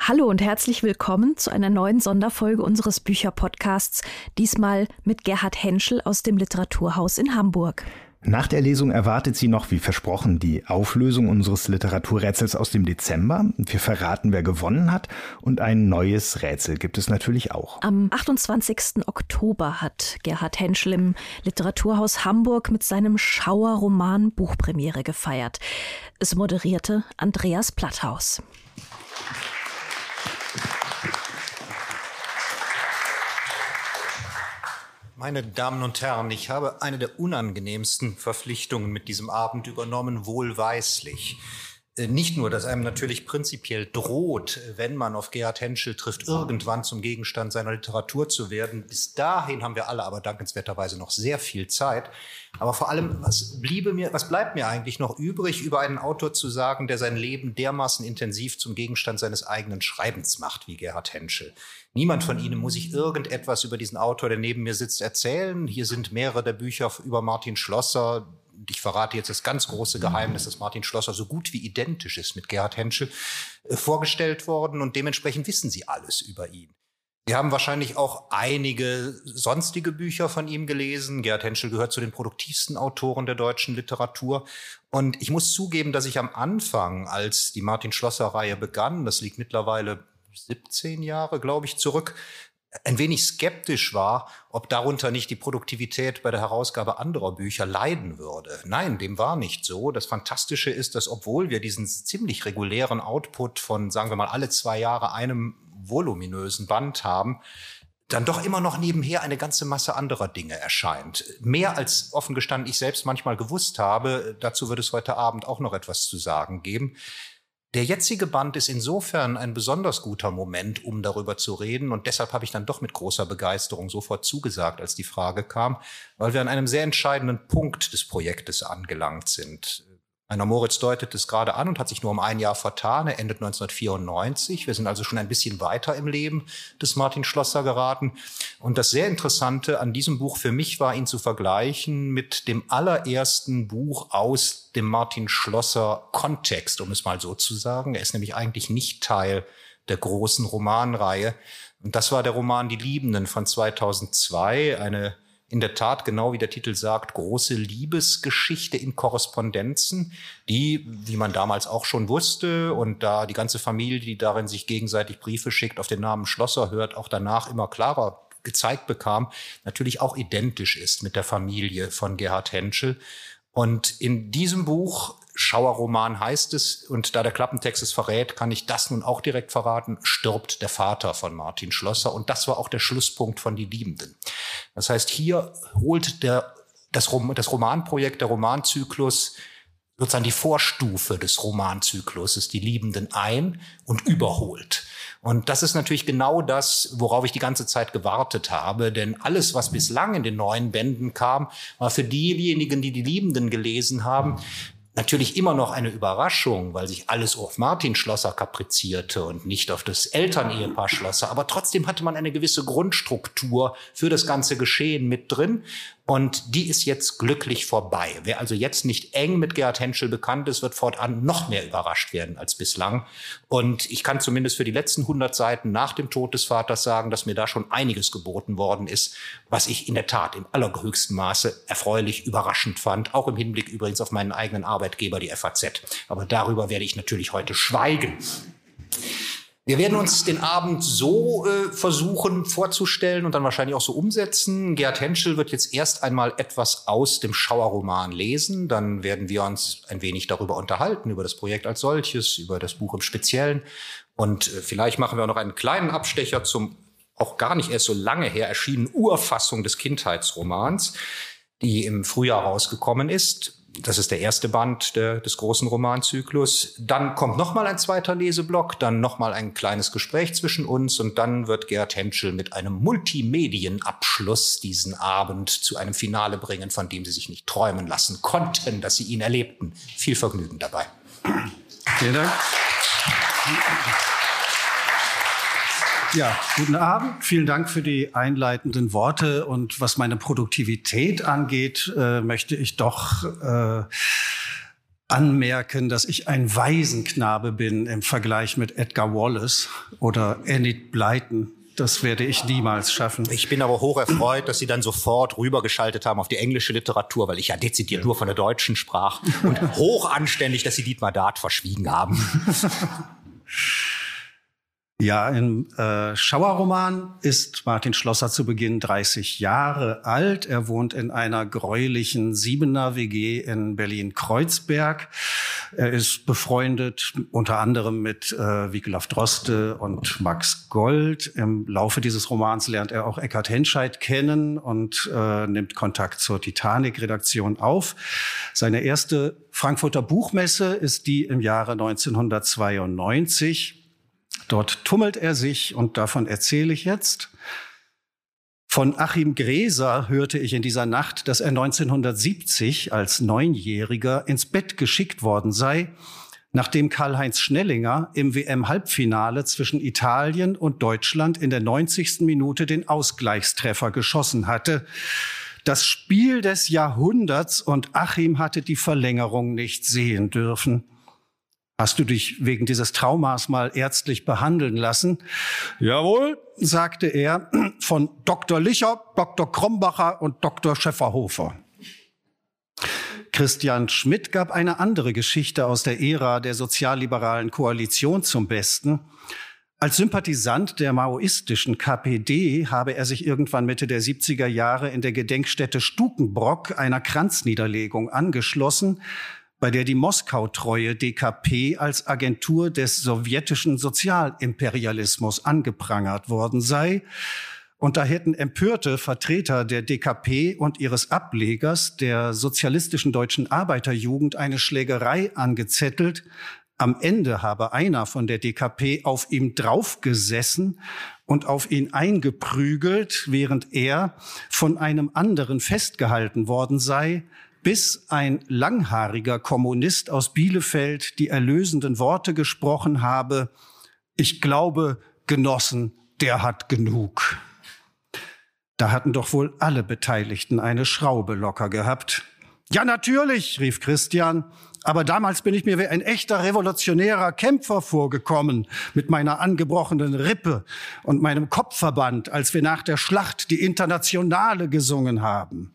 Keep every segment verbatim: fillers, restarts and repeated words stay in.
Hallo und herzlich willkommen zu einer neuen Sonderfolge unseres Bücherpodcasts, diesmal mit Gerhard Henschel aus dem Literaturhaus in Hamburg. Nach der Lesung erwartet Sie noch, wie versprochen, die Auflösung unseres Literaturrätsels aus dem Dezember. Wir verraten, wer gewonnen hat, und ein neues Rätsel gibt es natürlich auch. Am achtundzwanzigsten Oktober hat Gerhard Henschel im Literaturhaus Hamburg mit seinem Schauerroman Buchpremiere gefeiert. Es moderierte Andreas Platthaus. Meine Damen und Herren, ich habe eine der unangenehmsten Verpflichtungen mit diesem Abend übernommen, wohlweislich. Nicht nur, dass einem natürlich prinzipiell droht, wenn man auf Gerhard Henschel trifft, irgendwann zum Gegenstand seiner Literatur zu werden. Bis dahin haben wir alle aber dankenswerterweise noch sehr viel Zeit. Aber vor allem, was bliebe mir, was bleibt mir eigentlich noch übrig, über einen Autor zu sagen, der sein Leben dermaßen intensiv zum Gegenstand seines eigenen Schreibens macht, wie Gerhard Henschel? Niemand von Ihnen muss ich irgendetwas über diesen Autor, der neben mir sitzt, erzählen. Hier sind mehrere der Bücher über Martin Schlosser. Ich verrate jetzt das ganz große Geheimnis, dass Martin Schlosser so gut wie identisch ist mit Gerhard Henschel, äh, vorgestellt worden, und dementsprechend wissen Sie alles über ihn. Sie haben wahrscheinlich auch einige sonstige Bücher von ihm gelesen. Gerhard Henschel gehört zu den produktivsten Autoren der deutschen Literatur. Und ich muss zugeben, dass ich am Anfang, als die Martin Schlosser-Reihe begann, das liegt mittlerweile siebzehn Jahre, glaube ich, zurück, ein wenig skeptisch war, ob darunter nicht die Produktivität bei der Herausgabe anderer Bücher leiden würde. Nein, dem war nicht so. Das Fantastische ist, dass obwohl wir diesen ziemlich regulären Output von, sagen wir mal, alle zwei Jahre einem voluminösen Band haben, dann doch immer noch nebenher eine ganze Masse anderer Dinge erscheint. Mehr als offen gestanden ich selbst manchmal gewusst habe. Dazu wird es heute Abend auch noch etwas zu sagen geben. Der jetzige Band ist insofern ein besonders guter Moment, um darüber zu reden. Und deshalb habe ich dann doch mit großer Begeisterung sofort zugesagt, als die Frage kam, weil wir an einem sehr entscheidenden Punkt des Projektes angelangt sind. Meiner Moritz deutet es gerade an und hat sich nur um ein Jahr vertan. Er endet neunzehnhundertvierundneunzig. Wir sind also schon ein bisschen weiter im Leben des Martin Schlosser geraten. Und das sehr Interessante an diesem Buch für mich war, ihn zu vergleichen mit dem allerersten Buch aus dem Martin Schlosser Kontext, um es mal so zu sagen. Er ist nämlich eigentlich nicht Teil der großen Romanreihe. Und das war der Roman Die Liebenden von zweitausendzwei, eine in der Tat, genau wie der Titel sagt, große Liebesgeschichte in Korrespondenzen, die, wie man damals auch schon wusste, und da die ganze Familie, die darin sich gegenseitig Briefe schickt, auf den Namen Schlosser hört, auch danach immer klarer gezeigt bekam, natürlich auch identisch ist mit der Familie von Gerhard Henschel. Und in diesem Buch, Schauerroman heißt es, und da der Klappentext es verrät, kann ich das nun auch direkt verraten, stirbt der Vater von Martin Schlosser. Und das war auch der Schlusspunkt von Die Liebenden. Das heißt, hier holt der, das, Rom, das Romanprojekt, der Romanzyklus, sozusagen die Vorstufe des Romanzykluses, Die Liebenden, ein und überholt. Und das ist natürlich genau das, worauf ich die ganze Zeit gewartet habe. Denn alles, was bislang in den neuen Bänden kam, war für diejenigen, die Die Liebenden gelesen haben, natürlich immer noch eine Überraschung, weil sich alles auf Martin Schlosser kaprizierte und nicht auf das Elternehepaar Schlosser. Aber trotzdem hatte man eine gewisse Grundstruktur für das ganze Geschehen mit drin. Und die ist jetzt glücklich vorbei. Wer also jetzt nicht eng mit Gerhard Henschel bekannt ist, wird fortan noch mehr überrascht werden als bislang. Und ich kann zumindest für die letzten hundert Seiten nach dem Tod des Vaters sagen, dass mir da schon einiges geboten worden ist, was ich in der Tat im allerhöchsten Maße erfreulich überraschend fand. Auch im Hinblick übrigens auf meinen eigenen Arbeitgeber, die F A Z. Aber darüber werde ich natürlich heute schweigen. Wir werden uns den Abend so äh, versuchen vorzustellen und dann wahrscheinlich auch so umsetzen. Gerhard Henschel wird jetzt erst einmal etwas aus dem Schauerroman lesen. Dann werden wir uns ein wenig darüber unterhalten, über das Projekt als solches, über das Buch im Speziellen. Und äh, vielleicht machen wir auch noch einen kleinen Abstecher zum auch gar nicht erst so lange her erschienenen Urfassung des Kindheitsromans, die im Frühjahr rausgekommen ist. Das ist der erste Band der, des großen Romanzyklus. Dann kommt noch mal ein zweiter Leseblock, dann noch mal ein kleines Gespräch zwischen uns, und dann wird Gerhard Henschel mit einem Multimedienabschluss diesen Abend zu einem Finale bringen, von dem Sie sich nicht träumen lassen konnten, dass Sie ihn erlebten. Viel Vergnügen dabei. Vielen Dank. Ja, guten Abend. Vielen Dank für die einleitenden Worte. Und was meine Produktivität angeht, äh, möchte ich doch äh, anmerken, dass ich ein Waisenknabe bin im Vergleich mit Edgar Wallace oder Enid Blyton. Das werde ich niemals schaffen. Ich bin aber hoch erfreut, dass Sie dann sofort rübergeschaltet haben auf die englische Literatur, weil ich ja dezidiert nur von der deutschen sprach. Und hoch anständig, dass Sie Dietmar Dart verschwiegen haben. Ja, im äh, Schauerroman ist Martin Schlosser zu Beginn dreißig Jahre alt. Er wohnt in einer gräulichen Siebener-W G in Berlin-Kreuzberg. Er ist befreundet unter anderem mit äh, Wiglaf Droste und Max Gold. Im Laufe dieses Romans lernt er auch Eckhard Henscheid kennen und äh, nimmt Kontakt zur Titanic-Redaktion auf. Seine erste Frankfurter Buchmesse ist die im Jahre neunzehnhundertzweiundneunzig. Dort tummelt er sich und davon erzähle ich jetzt. Von Achim Gräser hörte ich in dieser Nacht, dass er neunzehnhundertsiebzig als Neunjähriger ins Bett geschickt worden sei, nachdem Karl-Heinz Schnellinger im W M-Halbfinale zwischen Italien und Deutschland in der neunzigsten Minute den Ausgleichstreffer geschossen hatte. Das Spiel des Jahrhunderts und Achim hatte die Verlängerung nicht sehen dürfen. Hast du dich wegen dieses Traumas mal ärztlich behandeln lassen? Jawohl, sagte er, von Doktor Licher, Doktor Krombacher und Doktor Schäferhofer. Christian Schmidt gab eine andere Geschichte aus der Ära der sozialliberalen Koalition zum Besten. Als Sympathisant der maoistischen K P D habe er sich irgendwann Mitte der siebziger Jahre in der Gedenkstätte Stukenbrock einer Kranzniederlegung angeschlossen, bei der die Moskau-treue D K P als Agentur des sowjetischen Sozialimperialismus angeprangert worden sei. Und da hätten empörte Vertreter der D K P und ihres Ablegers, der Sozialistischen Deutschen Arbeiterjugend, eine Schlägerei angezettelt. Am Ende habe einer von der D K P auf ihm draufgesessen und auf ihn eingeprügelt, während er von einem anderen festgehalten worden sei, bis ein langhaariger Kommunist aus Bielefeld die erlösenden Worte gesprochen habe: Ich glaube, Genossen, der hat genug. Da hatten doch wohl alle Beteiligten eine Schraube locker gehabt. Ja, natürlich, rief Christian, aber damals bin ich mir wie ein echter revolutionärer Kämpfer vorgekommen, mit meiner angebrochenen Rippe und meinem Kopfverband, als wir nach der Schlacht die Internationale gesungen haben.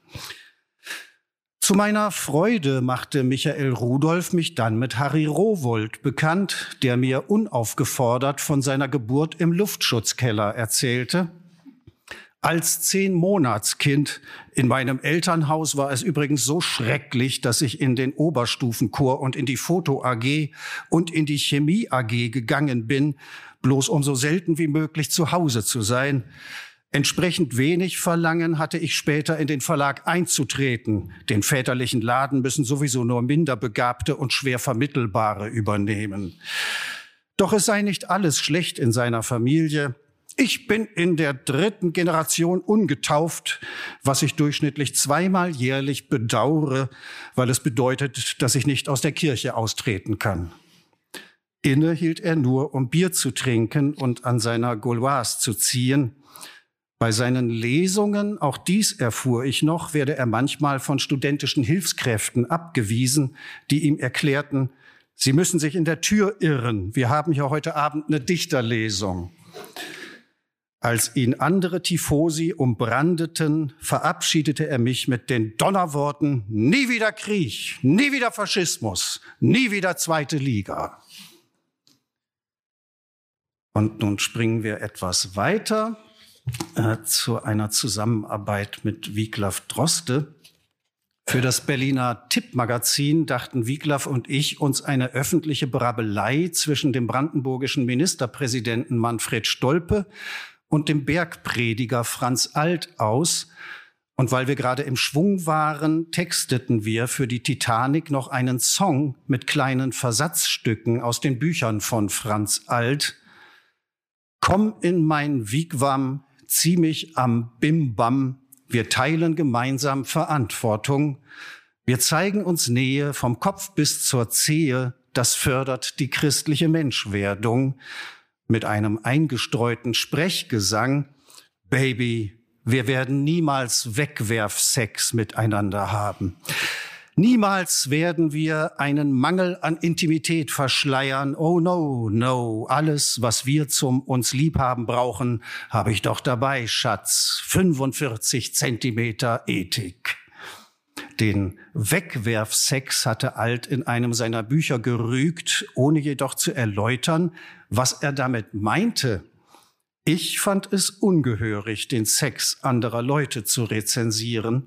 Zu meiner Freude machte Michael Rudolph mich dann mit Harry Rowohlt bekannt, der mir unaufgefordert von seiner Geburt im Luftschutzkeller erzählte. Als Zehn-Monats-Kind in meinem Elternhaus war es übrigens so schrecklich, dass ich in den Oberstufenchor und in die Foto-A G und in die Chemie-A G gegangen bin, bloß um so selten wie möglich zu Hause zu sein. Entsprechend wenig Verlangen hatte ich später in den Verlag einzutreten. Den väterlichen Laden müssen sowieso nur Minderbegabte und schwer Vermittelbare übernehmen. Doch es sei nicht alles schlecht in seiner Familie. Ich bin in der dritten Generation ungetauft, was ich durchschnittlich zweimal jährlich bedauere, weil es bedeutet, dass ich nicht aus der Kirche austreten kann. Inne hielt er nur, um Bier zu trinken und an seiner Gauloise zu ziehen. Bei seinen Lesungen, auch dies erfuhr ich noch, werde er manchmal von studentischen Hilfskräften abgewiesen, die ihm erklärten, Sie müssen sich in der Tür irren. Wir haben hier heute Abend eine Dichterlesung. Als ihn andere Tifosi umbrandeten, verabschiedete er mich mit den Donnerworten: Nie wieder Krieg, nie wieder Faschismus, nie wieder zweite Liga. Und nun springen wir etwas weiter äh, zu einer Zusammenarbeit mit Wiglaf Droste. Für das Berliner Tipp-Magazin dachten Wiglaf und ich uns eine öffentliche Brabbelei zwischen dem brandenburgischen Ministerpräsidenten Manfred Stolpe und dem Bergprediger Franz Alt aus. Und weil wir gerade im Schwung waren, texteten wir für die Titanic noch einen Song mit kleinen Versatzstücken aus den Büchern von Franz Alt. Komm in mein Wigwam, zieh mich am Bimbam, wir teilen gemeinsam Verantwortung. Wir zeigen uns Nähe vom Kopf bis zur Zehe, das fördert die christliche Menschwerdung. Mit einem eingestreuten Sprechgesang: Baby, wir werden niemals Wegwerfsex miteinander haben. Niemals werden wir einen Mangel an Intimität verschleiern. Oh no, no, alles, was wir zum uns Liebhaben brauchen, habe ich doch dabei, Schatz. fünfundvierzig Zentimeter Ethik. Den Wegwerfsex hatte Alt in einem seiner Bücher gerügt, ohne jedoch zu erläutern, was er damit meinte. Ich fand es ungehörig, den Sex anderer Leute zu rezensieren.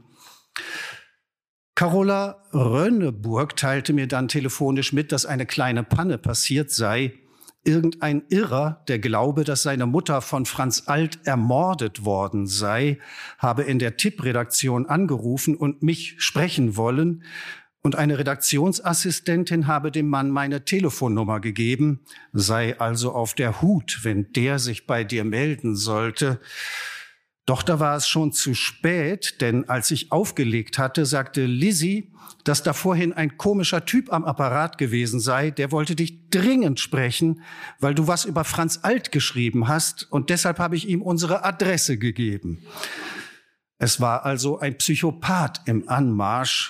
Carola Rönneburg teilte mir dann telefonisch mit, dass eine kleine Panne passiert sei. Irgendein Irrer, der glaube, dass seine Mutter von Franz Alt ermordet worden sei, habe in der Tipp-Redaktion angerufen und mich sprechen wollen. Und eine Redaktionsassistentin habe dem Mann meine Telefonnummer gegeben, sei also auf der Hut, wenn der sich bei dir melden sollte. Doch da war es schon zu spät, denn als ich aufgelegt hatte, sagte Lizzie, dass da vorhin ein komischer Typ am Apparat gewesen sei, der wollte dich dringend sprechen, weil du was über Franz Alt geschrieben hast und deshalb habe ich ihm unsere Adresse gegeben. Es war also ein Psychopath im Anmarsch.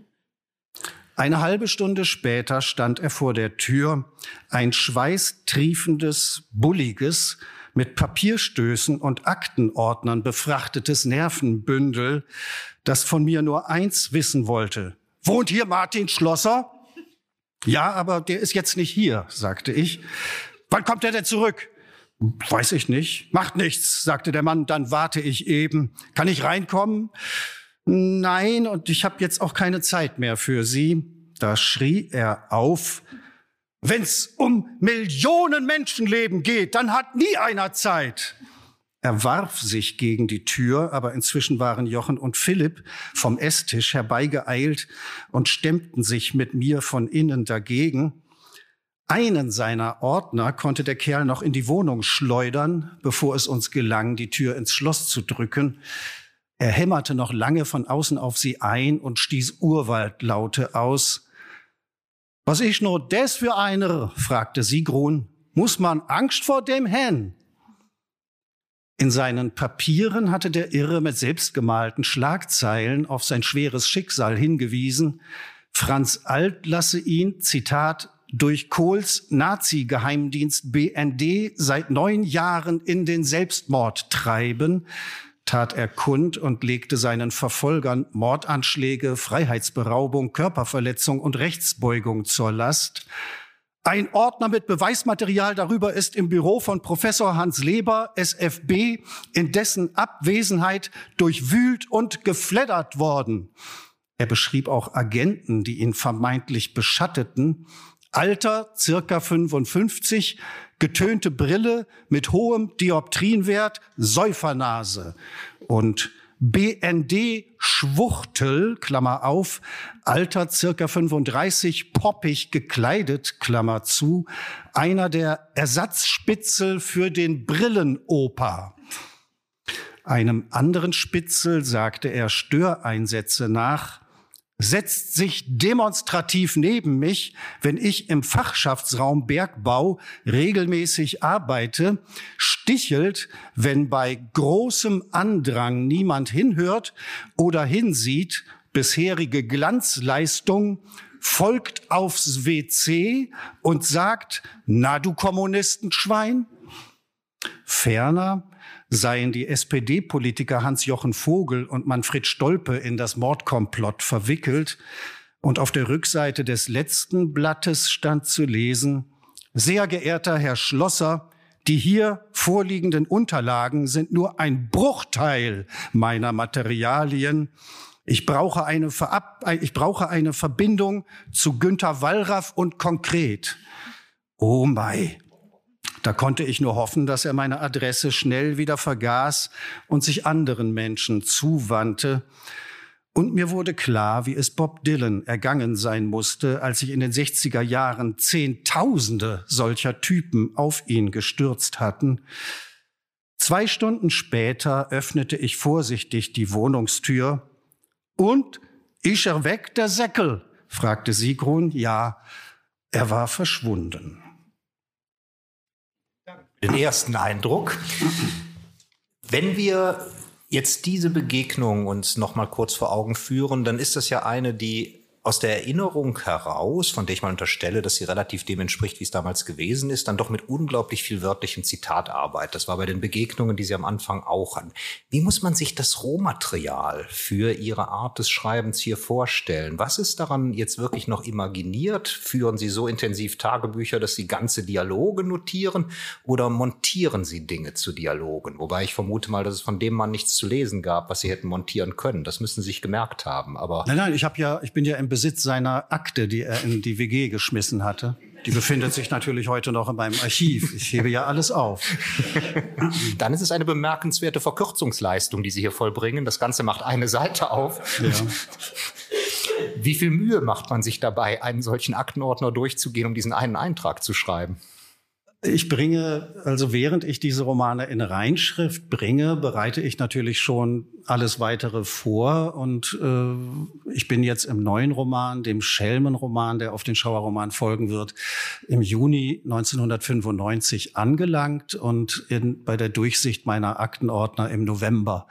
Eine halbe Stunde später stand er vor der Tür, ein schweißtriefendes, bulliges, mit Papierstößen und Aktenordnern befrachtetes Nervenbündel, das von mir nur eins wissen wollte. Wohnt hier Martin Schlosser? Ja, aber der ist jetzt nicht hier, sagte ich. Wann kommt er denn zurück? Weiß ich nicht. Macht nichts, sagte der Mann, dann warte ich eben. Kann ich reinkommen? Nein, und ich habe jetzt auch keine Zeit mehr für Sie. Da schrie er auf. Wenn's um Millionen Menschenleben geht, dann hat nie einer Zeit. Er warf sich gegen die Tür, aber inzwischen waren Jochen und Philipp vom Esstisch herbeigeeilt und stemmten sich mit mir von innen dagegen. Einen seiner Ordner konnte der Kerl noch in die Wohnung schleudern, bevor es uns gelang, die Tür ins Schloss zu drücken. Er hämmerte noch lange von außen auf sie ein und stieß Urwaldlaute aus. Was ist nur das für einer? Fragte Sigrun. Muss man Angst vor dem Hen? In seinen Papieren hatte der Irre mit selbstgemalten Schlagzeilen auf sein schweres Schicksal hingewiesen. Franz Alt lasse ihn, Zitat, durch Kohls Nazi-Geheimdienst B N D seit neun Jahren in den Selbstmord treiben, tat er kund und legte seinen Verfolgern Mordanschläge, Freiheitsberaubung, Körperverletzung und Rechtsbeugung zur Last. Ein Ordner mit Beweismaterial darüber ist im Büro von Professor Hans Leber, S F B, in dessen Abwesenheit durchwühlt und gefleddert worden. Er beschrieb auch Agenten, die ihn vermeintlich beschatteten. Alter, circa fünfundfünfzig, getönte Brille mit hohem Dioptrienwert, Säufernase und B N D-Schwuchtel, Klammer auf, Alter circa fünfunddreißig, poppig gekleidet, Klammer zu, einer der Ersatzspitzel für den Brillenoper. Einem anderen Spitzel sagte er Störeinsätze nach, setzt sich demonstrativ neben mich, wenn ich im Fachschaftsraum Bergbau regelmäßig arbeite, stichelt, wenn bei großem Andrang niemand hinhört oder hinsieht, bisherige Glanzleistung, folgt aufs W C und sagt, na du Kommunistenschwein? Ferner seien die S P D-Politiker Hans-Jochen Vogel und Manfred Stolpe in das Mordkomplott verwickelt. Und auf der Rückseite des letzten Blattes stand zu lesen, sehr geehrter Herr Schlosser, die hier vorliegenden Unterlagen sind nur ein Bruchteil meiner Materialien. Ich brauche eine, Verab- ich brauche eine Verbindung zu Günter Wallraff und Konkret. Oh mei. Da konnte ich nur hoffen, dass er meine Adresse schnell wieder vergaß und sich anderen Menschen zuwandte. Und mir wurde klar, wie es Bob Dylan ergangen sein musste, als sich in den sechziger Jahren Zehntausende solcher Typen auf ihn gestürzt hatten. Zwei Stunden später öffnete ich vorsichtig die Wohnungstür. Und, ist er weg, der Säckel? Fragte Sigrun. Ja, er war verschwunden. Den ersten Eindruck. Wenn wir jetzt diese Begegnung uns noch mal kurz vor Augen führen, dann ist das ja eine, die aus der Erinnerung heraus, von der ich mal unterstelle, dass sie relativ dem entspricht, wie es damals gewesen ist, dann doch mit unglaublich viel wörtlichem Zitatarbeit. Das war bei den Begegnungen, die Sie am Anfang auch hatten. Wie muss man sich das Rohmaterial für Ihre Art des Schreibens hier vorstellen? Was ist daran jetzt wirklich noch imaginiert? Führen Sie so intensiv Tagebücher, dass Sie ganze Dialoge notieren, oder montieren Sie Dinge zu Dialogen? Wobei ich vermute mal, dass es von dem Mann nichts zu lesen gab, was Sie hätten montieren können. Das müssen Sie sich gemerkt haben. Aber nein, nein, ich habe ja, ich bin ja im Besitz seiner Akte, die er in die W G geschmissen hatte. Die befindet sich natürlich heute noch in meinem Archiv. Ich hebe ja alles auf. Dann ist es eine bemerkenswerte Verkürzungsleistung, die Sie hier vollbringen. Das Ganze macht eine Seite auf. Ja. Wie viel Mühe macht man sich dabei, einen solchen Aktenordner durchzugehen, um diesen einen Eintrag zu schreiben? Ich bringe, also während ich diese Romane in Reinschrift bringe, bereite ich natürlich schon alles Weitere vor. Und äh, ich bin jetzt im neuen Roman, dem Schelmenroman, der auf den Schauerroman folgen wird, im Juni neunzehnhundertfünfundneunzig angelangt und in, bei der Durchsicht meiner Aktenordner im November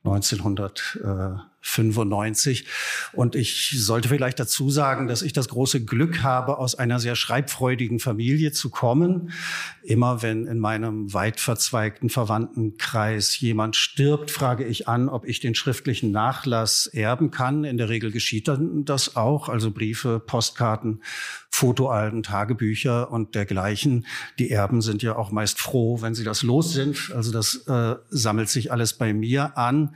neunzehnhundertfünfundneunzig. Und ich sollte vielleicht dazu sagen, dass ich das große Glück habe, aus einer sehr schreibfreudigen Familie zu kommen. Immer wenn in meinem weit verzweigten Verwandtenkreis jemand stirbt, frage ich an, ob ich den schriftlichen Nachlass erben kann. In der Regel geschieht dann das auch, also Briefe, Postkarten, Fotoalben, Tagebücher und dergleichen. Die Erben sind ja auch meist froh, wenn sie das los sind. Also das äh, sammelt sich alles bei mir an.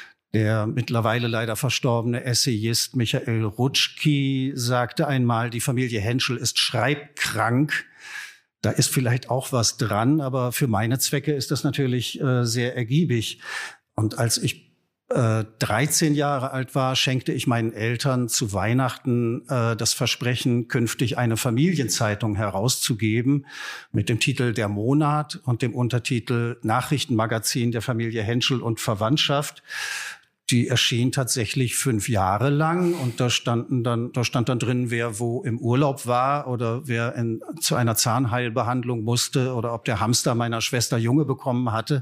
Der mittlerweile leider verstorbene Essayist Michael Rutschki sagte einmal, die Familie Henschel ist schreibkrank. Da ist vielleicht auch was dran, aber für meine Zwecke ist das natürlich äh, sehr ergiebig. Und als ich äh, dreizehn Jahre alt war, schenkte ich meinen Eltern zu Weihnachten äh, das Versprechen, künftig eine Familienzeitung herauszugeben mit dem Titel Der Monat und dem Untertitel Nachrichtenmagazin der Familie Henschel und Verwandtschaft. Die erschien tatsächlich fünf Jahre lang und da standen dann, da stand dann drin, wer wo im Urlaub war oder wer in, zu einer Zahnheilbehandlung musste oder ob der Hamster meiner Schwester Junge bekommen hatte.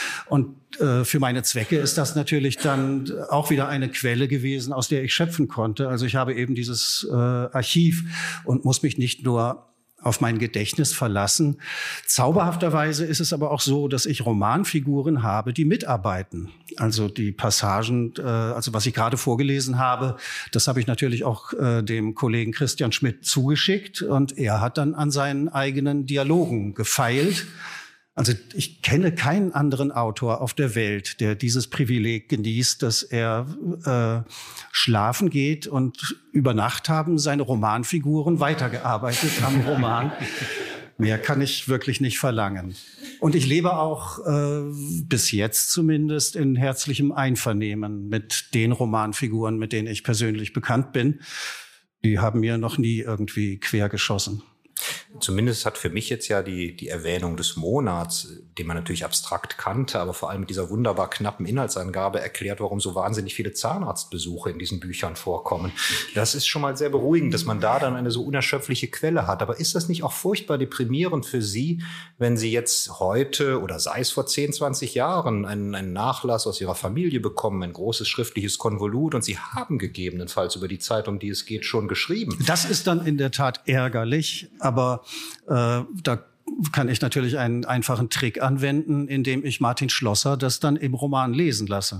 Und äh, für meine Zwecke ist das natürlich dann auch wieder eine Quelle gewesen, aus der ich schöpfen konnte. Also ich habe eben dieses äh, Archiv und muss mich nicht nur auf mein Gedächtnis verlassen. Zauberhafterweise ist es aber auch so, dass ich Romanfiguren habe, die mitarbeiten. Also die Passagen, äh, also was ich gerade vorgelesen habe, das habe ich natürlich auch äh, dem Kollegen Christian Schmidt zugeschickt und er hat dann an seinen eigenen Dialogen gefeilt. Also ich kenne keinen anderen Autor auf der Welt, der dieses Privileg genießt, dass er äh, schlafen geht und über Nacht haben seine Romanfiguren weitergearbeitet am Roman. Mehr kann ich wirklich nicht verlangen. Und ich lebe auch äh, bis jetzt zumindest in herzlichem Einvernehmen mit den Romanfiguren, mit denen ich persönlich bekannt bin. Die haben mir noch nie irgendwie quergeschossen. Zumindest hat für mich jetzt ja die, die Erwähnung des Monats, den man natürlich abstrakt kannte, aber vor allem mit dieser wunderbar knappen Inhaltsangabe erklärt, warum so wahnsinnig viele Zahnarztbesuche in diesen Büchern vorkommen. Das ist schon mal sehr beruhigend, dass man da dann eine so unerschöpfliche Quelle hat. Aber ist das nicht auch furchtbar deprimierend für Sie, wenn Sie jetzt heute oder sei es vor zehn, zwanzig Jahren einen, einen Nachlass aus Ihrer Familie bekommen, ein großes schriftliches Konvolut und Sie haben gegebenenfalls über die Zeit, um die es geht, schon geschrieben? Das ist dann in der Tat ärgerlich. Aber äh, da kann ich natürlich einen einfachen Trick anwenden, indem ich Martin Schlosser das dann im Roman lesen lasse.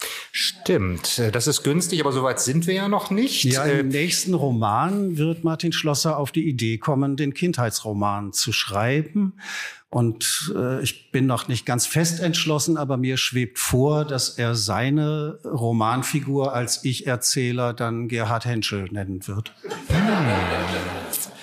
Stimmt, das ist günstig, aber soweit sind wir ja noch nicht. Ja, im nächsten Roman wird Martin Schlosser auf die Idee kommen, den Kindheitsroman zu schreiben. Und äh, ich bin noch nicht ganz fest entschlossen, aber mir schwebt vor, dass er seine Romanfigur als Ich-Erzähler dann Gerhard Henschel nennen wird. Hm.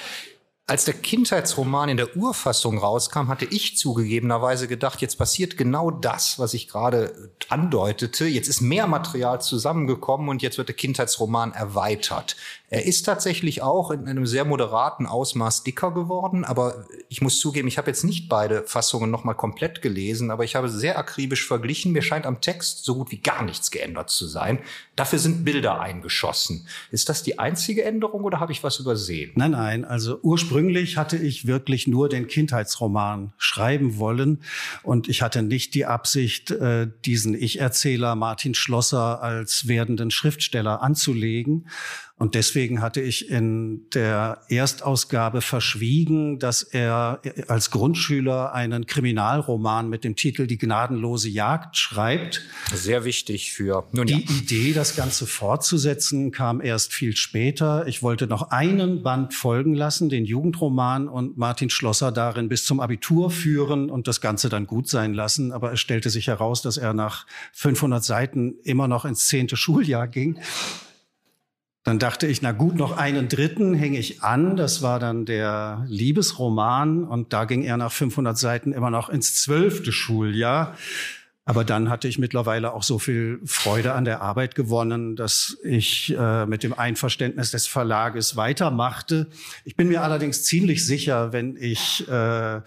Als der Kindheitsroman in der Urfassung rauskam, hatte ich zugegebenerweise gedacht, jetzt passiert genau das, was ich gerade andeutete. Jetzt ist mehr Material zusammengekommen und jetzt wird der Kindheitsroman erweitert. Er ist tatsächlich auch in einem sehr moderaten Ausmaß dicker geworden, aber ich muss zugeben, ich habe jetzt nicht beide Fassungen nochmal komplett gelesen, aber ich habe sehr akribisch verglichen. Mir scheint am Text so gut wie gar nichts geändert zu sein. Dafür sind Bilder eingeschossen. Ist das die einzige Änderung oder habe ich was übersehen? Nein, nein, also ursprünglich ursprünglich hatte ich wirklich nur den Kindheitsroman schreiben wollen und ich hatte nicht die Absicht, diesen Ich-Erzähler Martin Schlosser als werdenden Schriftsteller anzulegen. Und deswegen hatte ich in der Erstausgabe verschwiegen, dass er als Grundschüler einen Kriminalroman mit dem Titel Die gnadenlose Jagd schreibt. Sehr wichtig für... Nun, Die ja. Idee, das Ganze fortzusetzen, kam erst viel später. Ich wollte noch einen Band folgen lassen, den Jugendroman, und Martin Schlosser darin bis zum Abitur führen und das Ganze dann gut sein lassen. Aber es stellte sich heraus, dass er nach fünfhundert Seiten immer noch ins zehnte Schuljahr ging. Dann dachte ich, na gut, noch einen dritten hänge ich an. Das war dann der Liebesroman. Und da ging er nach fünfhundert Seiten immer noch ins zwölfte Schuljahr. Aber dann hatte ich mittlerweile auch so viel Freude an der Arbeit gewonnen, dass ich äh, mit dem Einverständnis des Verlages weitermachte. Ich bin mir allerdings ziemlich sicher, wenn ich äh,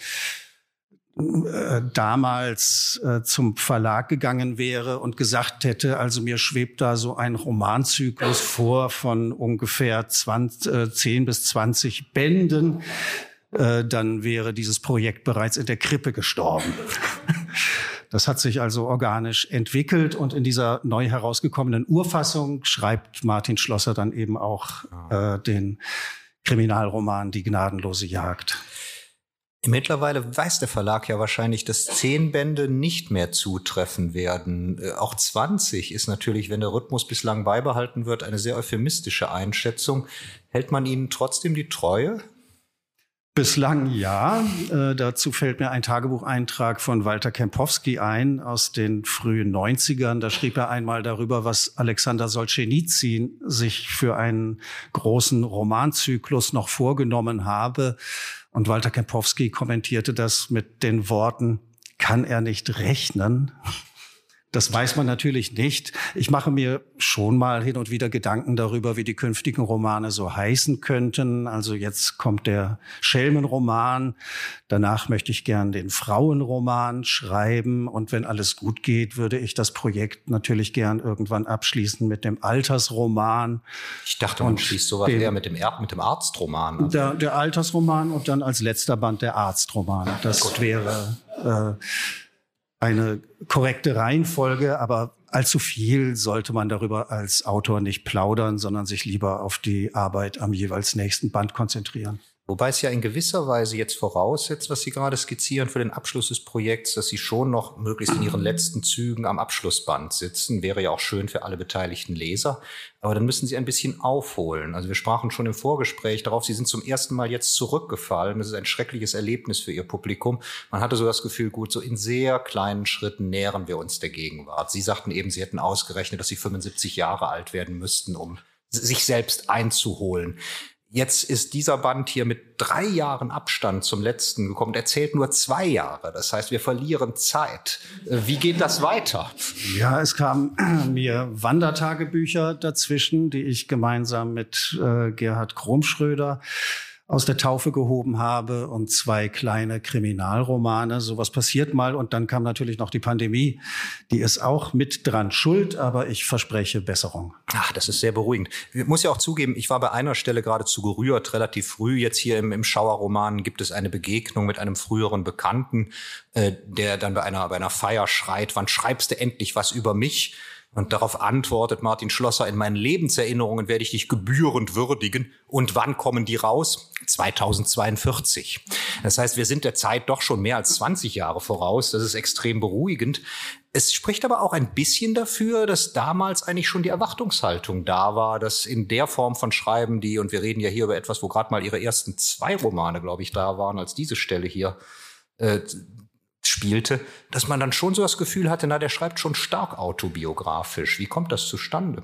Äh, damals äh, zum Verlag gegangen wäre und gesagt hätte, also mir schwebt da so ein Romanzyklus vor von ungefähr zwanzig, äh, zehn bis zwanzig Bänden, äh, dann wäre dieses Projekt bereits in der Krippe gestorben. Das hat sich also organisch entwickelt und in dieser neu herausgekommenen Urfassung schreibt Martin Schlosser dann eben auch äh, den Kriminalroman Die gnadenlose Jagd. Mittlerweile weiß der Verlag ja wahrscheinlich, dass zehn Bände nicht mehr zutreffen werden. Äh, auch zwanzig ist natürlich, wenn der Rhythmus bislang beibehalten wird, eine sehr euphemistische Einschätzung. Hält man ihnen trotzdem die Treue? Bislang ja. Äh, dazu fällt mir ein Tagebucheintrag von Walter Kempowski ein aus den frühen neunzigern. Da schrieb er einmal darüber, was Alexander Solschenizyn sich für einen großen Romanzyklus noch vorgenommen habe. Und Walter Kempowski kommentierte das mit den Worten, kann er nicht rechnen? Das weiß man natürlich nicht. Ich mache mir schon mal hin und wieder Gedanken darüber, wie die künftigen Romane so heißen könnten. Also jetzt kommt der Schelmenroman. Danach möchte ich gern den Frauenroman schreiben. Und wenn alles gut geht, würde ich das Projekt natürlich gern irgendwann abschließen mit dem Altersroman. Ich dachte, man schließt sowas den, eher mit dem, er- mit dem Arztroman. Also. Der, der Altersroman und dann als letzter Band der Arztroman. Das gut. wäre... Äh, eine korrekte Reihenfolge, aber allzu viel sollte man darüber als Autor nicht plaudern, sondern sich lieber auf die Arbeit am jeweils nächsten Band konzentrieren. Wobei es ja in gewisser Weise jetzt voraussetzt, was Sie gerade skizzieren für den Abschluss des Projekts, dass Sie schon noch möglichst in Ihren letzten Zügen am Abschlussband sitzen. Wäre ja auch schön für alle beteiligten Leser. Aber dann müssen Sie ein bisschen aufholen. Also wir sprachen schon im Vorgespräch darauf, Sie sind zum ersten Mal jetzt zurückgefallen. Das ist ein schreckliches Erlebnis für Ihr Publikum. Man hatte so das Gefühl, gut, so in sehr kleinen Schritten nähern wir uns der Gegenwart. Sie sagten eben, Sie hätten ausgerechnet, dass Sie fünfundsiebzig Jahre alt werden müssten, um sich selbst einzuholen. Jetzt ist dieser Band hier mit drei Jahren Abstand zum letzten gekommen. Er zählt nur zwei Jahre. Das heißt, wir verlieren Zeit. Wie geht das weiter? Ja, es kamen mir Wandertagebücher dazwischen, die ich gemeinsam mit äh, Gerhard Kromschröder aus der Taufe gehoben habe und zwei kleine Kriminalromane. Sowas passiert mal. Und dann kam natürlich noch die Pandemie. Die ist auch mit dran schuld, aber ich verspreche Besserung. Ach, das ist sehr beruhigend. Ich muss ja auch zugeben, ich war bei einer Stelle geradezu gerührt, relativ früh. Jetzt hier im, im Schauerroman gibt es eine Begegnung mit einem früheren Bekannten, äh, der dann bei einer, bei einer Feier schreit, wann schreibst du endlich was über mich? Und darauf antwortet Martin Schlosser, in meinen Lebenserinnerungen werde ich dich gebührend würdigen. Und wann kommen die raus? zweitausendzweiundvierzig. Das heißt, wir sind der Zeit doch schon mehr als zwanzig Jahre voraus. Das ist extrem beruhigend. Es spricht aber auch ein bisschen dafür, dass damals eigentlich schon die Erwartungshaltung da war, dass in der Form von Schreiben, die, und wir reden ja hier über etwas, wo gerade mal ihre ersten zwei Romane, glaube ich, da waren, als diese Stelle hier äh, spielte, dass man dann schon so das Gefühl hatte, na, der schreibt schon stark autobiografisch. Wie kommt das zustande?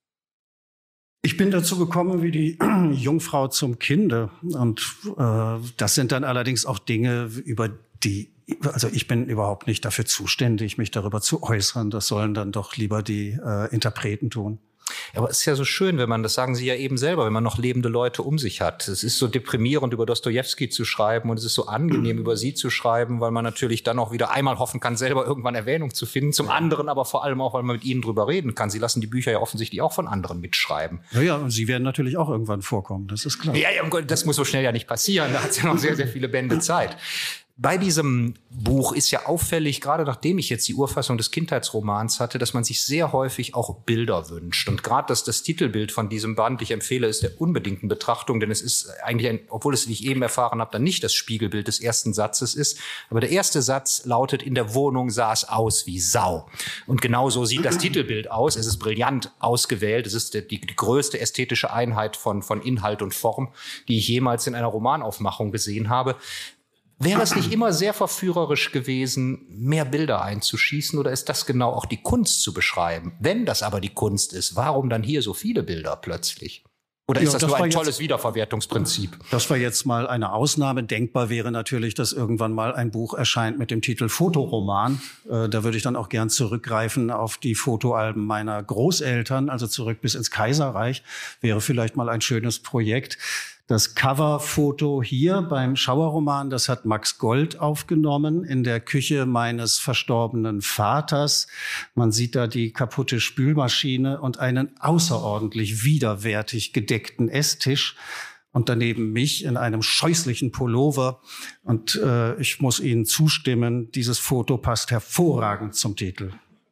Ich bin dazu gekommen wie die Jungfrau zum Kinde. Und äh, das sind dann allerdings auch Dinge, über die, also ich bin überhaupt nicht dafür zuständig, mich darüber zu äußern. Das sollen dann doch lieber die äh, Interpreten tun. Aber es ist ja so schön, wenn man, das sagen Sie ja eben selber, wenn man noch lebende Leute um sich hat. Es ist so deprimierend, über Dostojewski zu schreiben und es ist so angenehm, über Sie zu schreiben, weil man natürlich dann auch wieder einmal hoffen kann, selber irgendwann Erwähnung zu finden. Zum anderen aber vor allem auch, weil man mit Ihnen drüber reden kann. Sie lassen die Bücher ja offensichtlich auch von anderen mitschreiben. Ja, ja, und Sie werden natürlich auch irgendwann vorkommen, das ist klar. Ja, ja, das muss so schnell ja nicht passieren. Da hat es ja noch sehr, sehr viele Bände Zeit. Bei diesem Buch ist ja auffällig, gerade nachdem ich jetzt die Urfassung des Kindheitsromans hatte, dass man sich sehr häufig auch Bilder wünscht. Und gerade das, das Titelbild von diesem Band, ich empfehle es der unbedingten Betrachtung, denn es ist eigentlich, ein, obwohl es, wie ich eben erfahren habe, dann nicht das Spiegelbild des ersten Satzes ist. Aber der erste Satz lautet, in der Wohnung sah es aus wie Sau. Und genau so sieht das Titelbild aus. Es ist brillant ausgewählt. Es ist die, die, die größte ästhetische Einheit von, von Inhalt und Form, die ich jemals in einer Romanaufmachung gesehen habe. Wäre es nicht immer sehr verführerisch gewesen, mehr Bilder einzuschießen, oder ist das genau auch die Kunst zu beschreiben? Wenn das aber die Kunst ist, warum dann hier so viele Bilder plötzlich? Oder ist ja, das, das nur ein tolles jetzt, Wiederverwertungsprinzip? Das war jetzt mal eine Ausnahme. Denkbar wäre natürlich, dass irgendwann mal ein Buch erscheint mit dem Titel Fotoroman. Äh, da würde ich dann auch gern zurückgreifen auf die Fotoalben meiner Großeltern, also zurück bis ins Kaiserreich. Wäre vielleicht mal ein schönes Projekt. Das Coverfoto hier beim Schauerroman, das hat Max Gold aufgenommen in der Küche meines verstorbenen Vaters. Man sieht da die kaputte Spülmaschine und einen außerordentlich widerwärtig gedeckten Esstisch und daneben mich in einem scheußlichen Pullover. Und äh, ich muss Ihnen zustimmen, dieses Foto passt hervorragend zum Titel.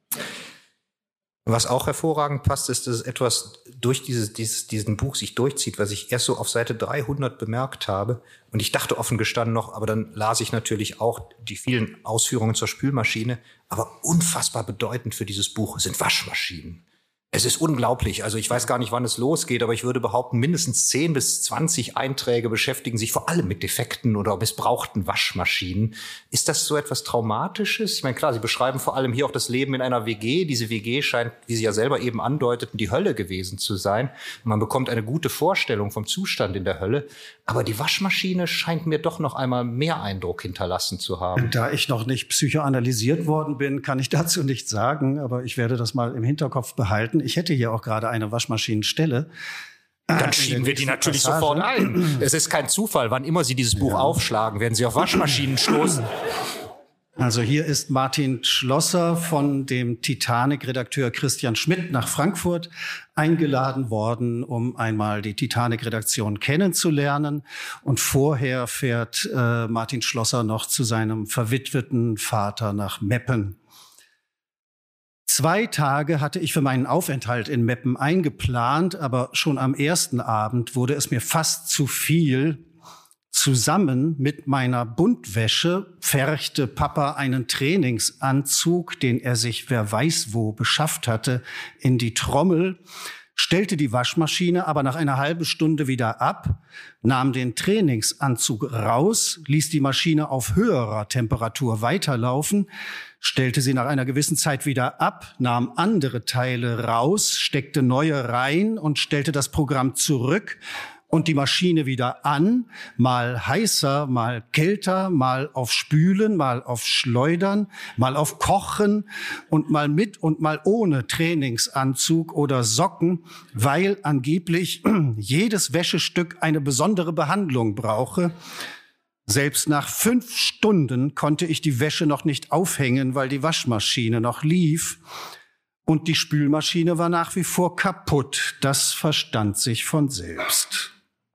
Was auch hervorragend passt, ist, dass etwas durch dieses, dieses, diesen Buch sich durchzieht, was ich erst so auf Seite dreihundert bemerkt habe. Und ich dachte offen gestanden noch, aber dann las ich natürlich auch die vielen Ausführungen zur Spülmaschine. Aber unfassbar bedeutend für dieses Buch sind Waschmaschinen. Es ist unglaublich. Also ich weiß gar nicht, wann es losgeht, aber ich würde behaupten, mindestens zehn bis zwanzig Einträge beschäftigen sich vor allem mit defekten oder missbrauchten Waschmaschinen. Ist das so etwas Traumatisches? Ich meine, klar, Sie beschreiben vor allem hier auch das Leben in einer W G. Diese W G scheint, wie Sie ja selber eben andeuteten, die Hölle gewesen zu sein. Man bekommt eine gute Vorstellung vom Zustand in der Hölle. Aber die Waschmaschine scheint mir doch noch einmal mehr Eindruck hinterlassen zu haben. Da ich noch nicht psychoanalysiert worden bin, kann ich dazu nichts sagen. Aber ich werde das mal im Hinterkopf behalten. Ich hätte hier auch gerade eine Waschmaschinenstelle. Dann schieben wir die natürlich sofort ein. Es ist kein Zufall. Wann immer Sie dieses Buch ja. aufschlagen, werden Sie auf Waschmaschinen stoßen. Also hier ist Martin Schlosser von dem Titanic-Redakteur Christian Schmidt nach Frankfurt eingeladen worden, um einmal die Titanic-Redaktion kennenzulernen. Und vorher fährt äh, Martin Schlosser noch zu seinem verwitweten Vater nach Meppen. Zwei Tage hatte ich für meinen Aufenthalt in Meppen eingeplant, aber schon am ersten Abend wurde es mir fast zu viel. Zusammen mit meiner Buntwäsche pferchte Papa einen Trainingsanzug, den er sich wer weiß wo beschafft hatte, in die Trommel, stellte die Waschmaschine aber nach einer halben Stunde wieder ab, nahm den Trainingsanzug raus, ließ die Maschine auf höherer Temperatur weiterlaufen, stellte sie nach einer gewissen Zeit wieder ab, nahm andere Teile raus, steckte neue rein und stellte das Programm zurück und die Maschine wieder an, mal heißer, mal kälter, mal auf Spülen, mal auf Schleudern, mal auf Kochen und mal mit und mal ohne Trainingsanzug oder Socken, weil angeblich jedes Wäschestück eine besondere Behandlung brauche. Selbst nach fünf Stunden konnte ich die Wäsche noch nicht aufhängen, weil die Waschmaschine noch lief. Und die Spülmaschine war nach wie vor kaputt. Das verstand sich von selbst.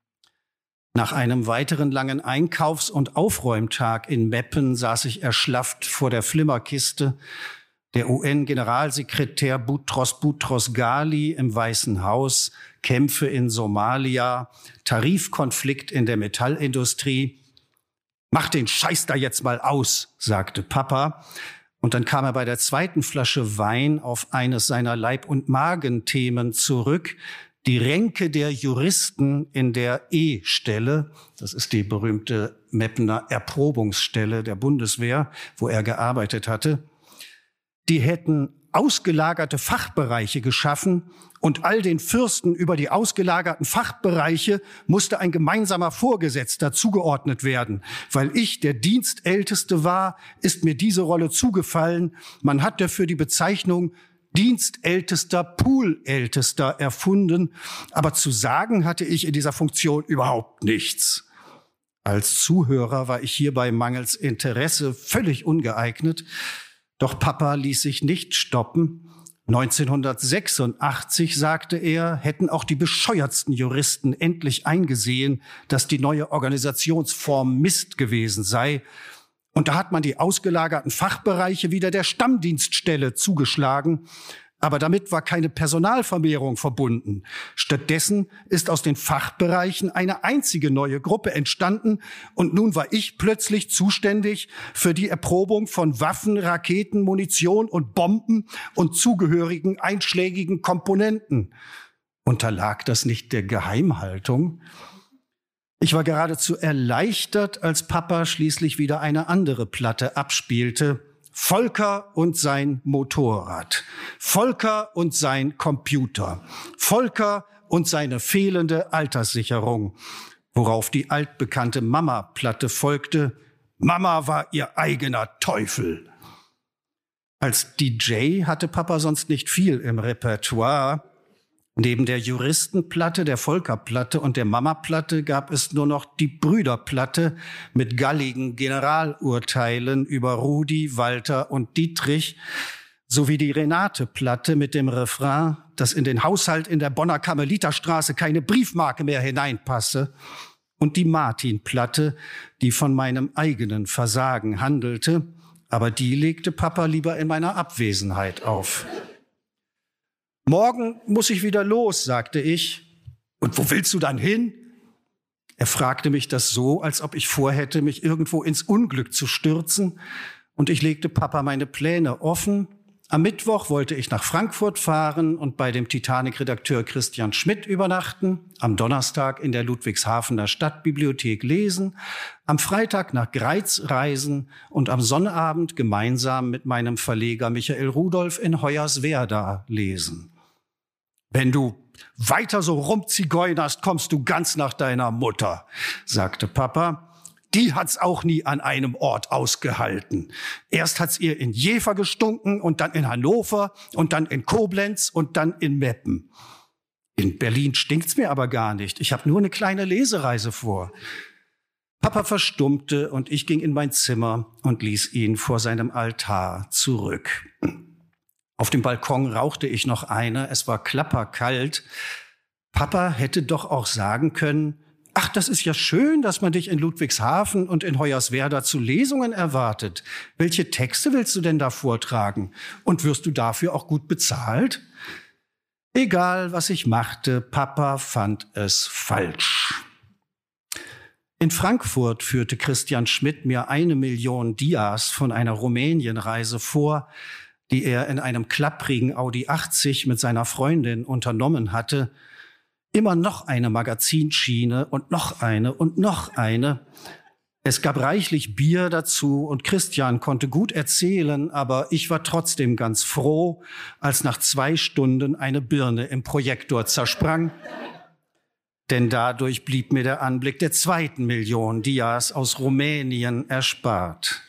Nach einem weiteren langen Einkaufs- und Aufräumtag in Meppen saß ich erschlafft vor der Flimmerkiste. Der U N-Generalsekretär Boutros Boutros Ghali im Weißen Haus, Kämpfe in Somalia, Tarifkonflikt in der Metallindustrie. Mach den Scheiß da jetzt mal aus, sagte Papa. Und dann kam er bei der zweiten Flasche Wein auf eines seiner Leib- und Magenthemen zurück. Die Ränke der Juristen in der E-Stelle, das ist die berühmte Meppener Erprobungsstelle der Bundeswehr, wo er gearbeitet hatte, die hätten ausgelagerte Fachbereiche geschaffen und all den Fürsten über die ausgelagerten Fachbereiche musste ein gemeinsamer Vorgesetzter zugeordnet werden. Weil ich der Dienstälteste war, ist mir diese Rolle zugefallen. Man hat dafür die Bezeichnung Dienstältester, Poolältester erfunden, aber zu sagen hatte ich in dieser Funktion überhaupt nichts. Als Zuhörer war ich hierbei mangels Interesse völlig ungeeignet, doch Papa ließ sich nicht stoppen. neunzehnhundertsechsundachtzig, sagte er, hätten auch die bescheuertsten Juristen endlich eingesehen, dass die neue Organisationsform Mist gewesen sei. Und da hat man die ausgelagerten Fachbereiche wieder der Stammdienststelle zugeschlagen. Aber damit war keine Personalvermehrung verbunden. Stattdessen ist aus den Fachbereichen eine einzige neue Gruppe entstanden und nun war ich plötzlich zuständig für die Erprobung von Waffen, Raketen, Munition und Bomben und zugehörigen einschlägigen Komponenten. Unterlag das nicht der Geheimhaltung? Ich war geradezu erleichtert, als Papa schließlich wieder eine andere Platte abspielte. Volker und sein Motorrad, Volker und sein Computer, Volker und seine fehlende Alterssicherung, worauf die altbekannte Mama-Platte folgte. Mama war ihr eigener Teufel. Als D J hatte Papa sonst nicht viel im Repertoire. Neben der Juristenplatte, der Volkerplatte und der Mama-Platte gab es nur noch die Brüderplatte mit galligen Generalurteilen über Rudi, Walter und Dietrich sowie die Renate-Platte mit dem Refrain, dass in den Haushalt in der Bonner Karmeliterstraße keine Briefmarke mehr hineinpasse, und die Martin-Platte, die von meinem eigenen Versagen handelte, aber die legte Papa lieber in meiner Abwesenheit auf. Morgen muss ich wieder los, sagte ich. Und wo willst du dann hin? Er fragte mich das so, als ob ich vorhätte, mich irgendwo ins Unglück zu stürzen. Und ich legte Papa meine Pläne offen. Am Mittwoch wollte ich nach Frankfurt fahren und bei dem Titanic-Redakteur Christian Schmidt übernachten, am Donnerstag in der Ludwigshafener Stadtbibliothek lesen, am Freitag nach Greiz reisen und am Sonnabend gemeinsam mit meinem Verleger Michael Rudolph in Hoyerswerda lesen. Wenn du weiter so rumzigeunerst, kommst du ganz nach deiner Mutter, sagte Papa. Die hat's auch nie an einem Ort ausgehalten. Erst hat's ihr in Jever gestunken und dann in Hannover und dann in Koblenz und dann in Meppen. In Berlin stinkt's mir aber gar nicht. Ich habe nur eine kleine Lesereise vor. Papa verstummte und ich ging in mein Zimmer und ließ ihn vor seinem Altar zurück. Auf dem Balkon rauchte ich noch eine, es war klapperkalt. Papa hätte doch auch sagen können, ach, das ist ja schön, dass man dich in Ludwigshafen und in Hoyerswerda zu Lesungen erwartet. Welche Texte willst du denn da vortragen? Und wirst du dafür auch gut bezahlt? Egal, was ich machte, Papa fand es falsch. In Frankfurt führte Christian Schmidt mir eine Million Dias von einer Rumänienreise vor, die er in einem klapprigen Audi achtzig mit seiner Freundin unternommen hatte. Immer noch eine Magazinschiene und noch eine und noch eine. Es gab reichlich Bier dazu und Christian konnte gut erzählen, aber ich war trotzdem ganz froh, als nach zwei Stunden eine Birne im Projektor zersprang. Denn dadurch blieb mir der Anblick der zweiten Million Dias aus Rumänien erspart.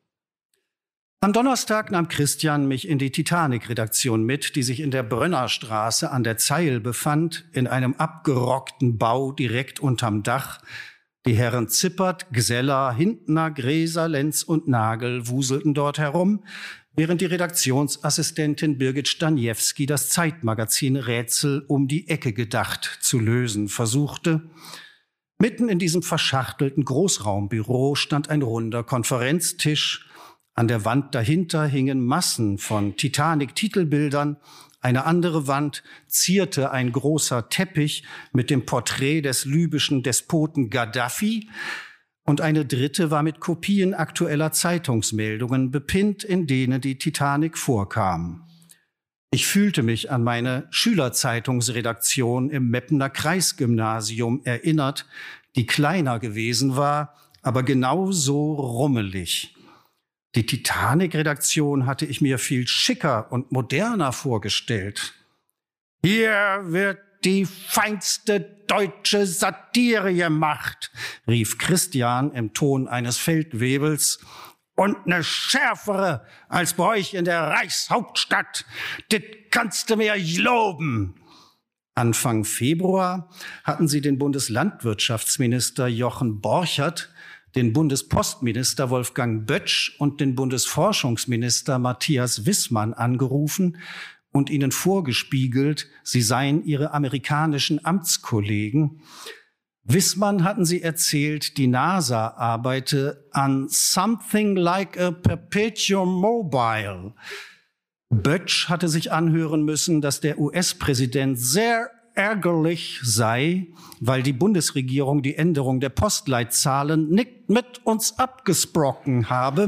Am Donnerstag nahm Christian mich in die Titanic-Redaktion mit, die sich in der Brönnerstraße an der Zeil befand, in einem abgerockten Bau direkt unterm Dach. Die Herren Zippert, Gseller, Hintner, Gräser, Lenz und Nagel wuselten dort herum, während die Redaktionsassistentin Birgit Staniewski das Zeitmagazin Rätsel um die Ecke gedacht zu lösen versuchte. Mitten in diesem verschachtelten Großraumbüro stand ein runder Konferenztisch. An der Wand dahinter hingen Massen von Titanic-Titelbildern. Eine andere Wand zierte ein großer Teppich mit dem Porträt des libyschen Despoten Gaddafi. Und eine dritte war mit Kopien aktueller Zeitungsmeldungen bepinnt, in denen die Titanic vorkam. Ich fühlte mich an meine Schülerzeitungsredaktion im Meppener Kreisgymnasium erinnert, die kleiner gewesen war, aber genauso rummelig. Die Titanic-Redaktion hatte ich mir viel schicker und moderner vorgestellt. Hier wird die feinste deutsche Satire gemacht, rief Christian im Ton eines Feldwebels. und eine schärfere als bei euch in der Reichshauptstadt. Das kannst du mir loben. Anfang Februar hatten sie den Bundeslandwirtschaftsminister Jochen Borchert, den Bundespostminister Wolfgang Bötsch und den Bundesforschungsminister Matthias Wissmann angerufen und ihnen vorgespiegelt, sie seien ihre amerikanischen Amtskollegen. Wissmann hatten sie erzählt, die NASA arbeite an something like a perpetual mobile. Bötsch hatte sich anhören müssen, dass der U S-Präsident sehr ärgerlich sei, weil die Bundesregierung die Änderung der Postleitzahlen nicht mit uns abgesprochen habe.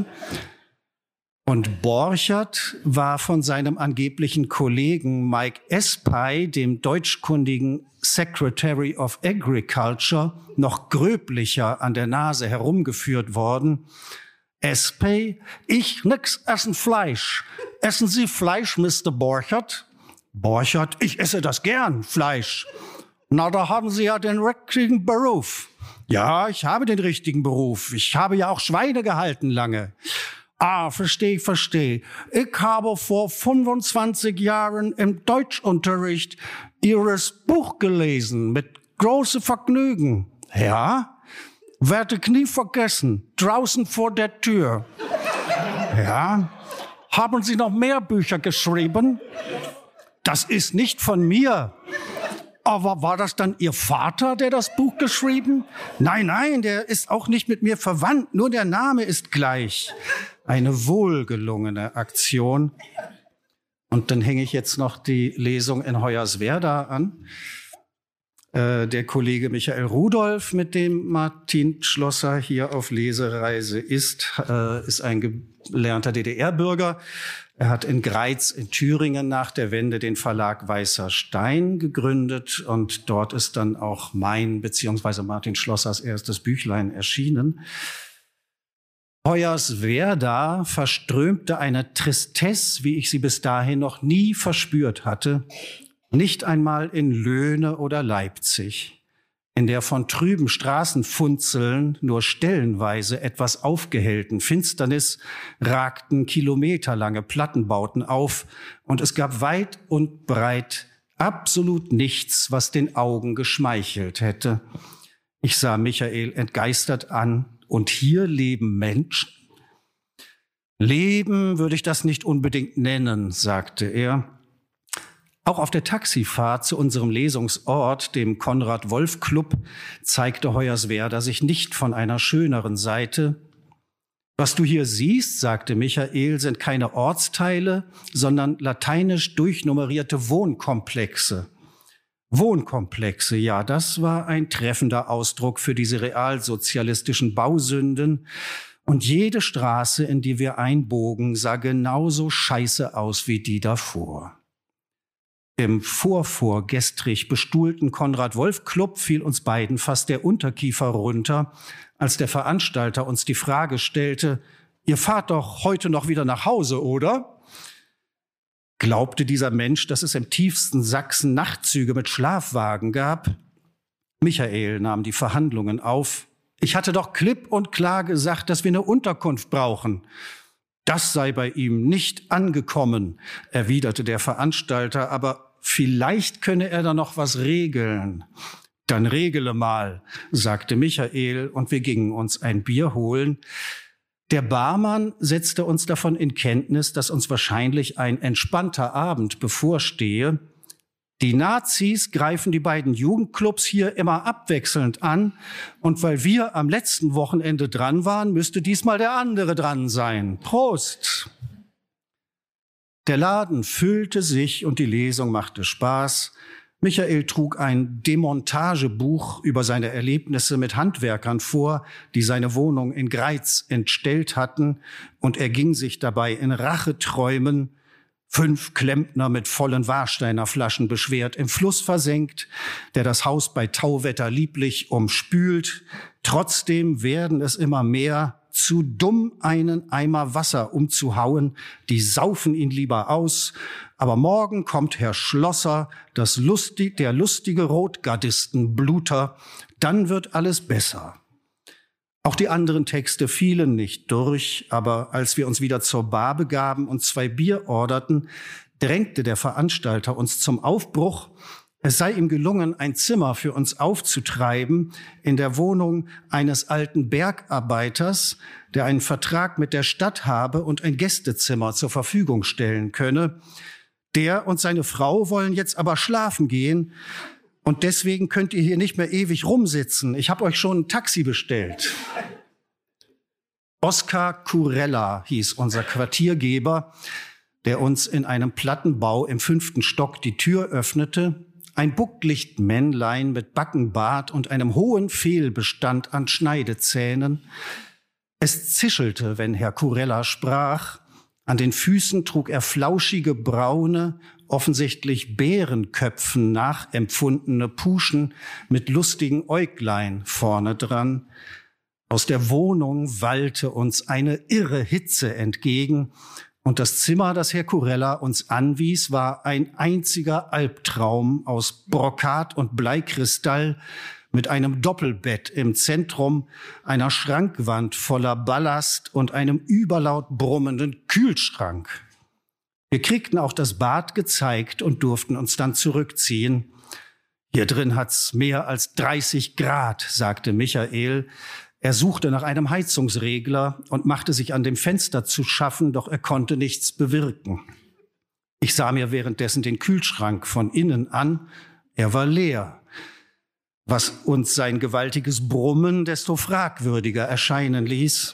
Und Borchert war von seinem angeblichen Kollegen Mike Espy, dem deutschkundigen Secretary of Agriculture, noch gröblicher an der Nase herumgeführt worden. Espy, ich nix essen Fleisch. Essen Sie Fleisch, Mister Borchert? Borchert, ich esse das gern, Fleisch. Na, da haben Sie ja den richtigen Beruf. Ja, ich habe den richtigen Beruf. Ich habe ja auch Schweine gehalten lange. Ah, verstehe, verstehe. Ich habe vor fünfundzwanzig Jahren im Deutschunterricht Ihres Buch gelesen, mit großem Vergnügen. Ja? Werde ich nie vergessen. Draußen vor der Tür. Ja? Haben Sie noch mehr Bücher geschrieben? Das ist nicht von mir. Aber war das dann Ihr Vater, der das Buch geschrieben? Nein, nein, der ist auch nicht mit mir verwandt. Nur der Name ist gleich. Eine wohlgelungene Aktion. Und dann hänge ich jetzt noch die Lesung in Hoyerswerda an. Äh, der Kollege Michael Rudolph, mit dem Martin Schlosser hier auf Lesereise ist, äh, ist ein gelernter D D R-Bürger. Er hat in Greiz in Thüringen nach der Wende den Verlag Weißer Stein gegründet. Und dort ist dann auch mein beziehungsweise Martin Schlossers erstes Büchlein erschienen. Hoyerswerda verströmte eine Tristesse, wie ich sie bis dahin noch nie verspürt hatte, nicht einmal in Löhne oder Leipzig, in der von trüben Straßenfunzeln nur stellenweise etwas aufgehellten Finsternis ragten kilometerlange Plattenbauten auf und es gab weit und breit absolut nichts, was den Augen geschmeichelt hätte. Ich sah Michael entgeistert an. Und hier leben Menschen? Leben würde ich das nicht unbedingt nennen, sagte er. Auch auf der Taxifahrt zu unserem Lesungsort, dem Konrad-Wolf-Club, zeigte Hoyerswerda sich nicht von einer schöneren Seite. Was du hier siehst, sagte Michael, sind keine Ortsteile, sondern lateinisch durchnummerierte Wohnkomplexe. Wohnkomplexe, ja, das war ein treffender Ausdruck für diese realsozialistischen Bausünden. Und jede Straße, in die wir einbogen, sah genauso scheiße aus wie die davor. Im vorvorgestrig bestuhlten Konrad-Wolf-Club fiel uns beiden fast der Unterkiefer runter, als der Veranstalter uns die Frage stellte, ihr fahrt doch heute noch wieder nach Hause, oder? Glaubte dieser Mensch, dass es im tiefsten Sachsen Nachtzüge mit Schlafwagen gab? Michael nahm die Verhandlungen auf. Ich hatte doch klipp und klar gesagt, dass wir eine Unterkunft brauchen. Das sei bei ihm nicht angekommen, erwiderte der Veranstalter, aber vielleicht könne er da noch was regeln. Dann regele mal, sagte Michael, und wir gingen uns ein Bier holen. Der Barmann setzte uns davon in Kenntnis, dass uns wahrscheinlich ein entspannter Abend bevorstehe. Die Nazis greifen die beiden Jugendclubs hier immer abwechselnd an. Und weil wir am letzten Wochenende dran waren, müsste diesmal der andere dran sein. Prost! Der Laden füllte sich und die Lesung machte Spaß. Michael trug ein Demontagebuch über seine Erlebnisse mit Handwerkern vor, die seine Wohnung in Greiz entstellt hatten, und er ging sich dabei in Racheträumen, fünf Klempner mit vollen Warsteiner Flaschen beschwert, im Fluss versenkt, der das Haus bei Tauwetter lieblich umspült. Trotzdem werden es immer mehr, zu dumm, einen Eimer Wasser umzuhauen. Die saufen ihn lieber aus. Aber morgen kommt Herr Schlosser, das lustig, der lustige Rotgardistenbluter. Dann wird alles besser. Auch die anderen Texte fielen nicht durch, aber als wir uns wieder zur Bar begaben und zwei Bier orderten, drängte der Veranstalter uns zum Aufbruch. Es sei ihm gelungen, ein Zimmer für uns aufzutreiben in der Wohnung eines alten Bergarbeiters, der einen Vertrag mit der Stadt habe und ein Gästezimmer zur Verfügung stellen könne. Der und seine Frau wollen jetzt aber schlafen gehen und deswegen könnt ihr hier nicht mehr ewig rumsitzen. Ich habe euch schon ein Taxi bestellt. Oskar Kurella hieß unser Quartiergeber, der uns in einem Plattenbau im fünften Stock die Tür öffnete. Ein Bucklichtmännlein mit Backenbart und einem hohen Fehlbestand an Schneidezähnen. Es zischelte, wenn Herr Kurella sprach. An den Füßen trug er flauschige, braune, offensichtlich Bärenköpfen nachempfundene Puschen mit lustigen Äuglein vorne dran. Aus der Wohnung wallte uns eine irre Hitze entgegen. Und das Zimmer, das Herr Kurella uns anwies, war ein einziger Albtraum aus Brokat und Bleikristall mit einem Doppelbett im Zentrum, einer Schrankwand voller Ballast und einem überlaut brummenden Kühlschrank. Wir kriegten auch das Bad gezeigt und durften uns dann zurückziehen. Hier drin hat's mehr als dreißig Grad, sagte Michael. Er suchte nach einem Heizungsregler und machte sich an dem Fenster zu schaffen, doch er konnte nichts bewirken. Ich sah mir währenddessen den Kühlschrank von innen an. Er war leer, was uns sein gewaltiges Brummen desto fragwürdiger erscheinen ließ.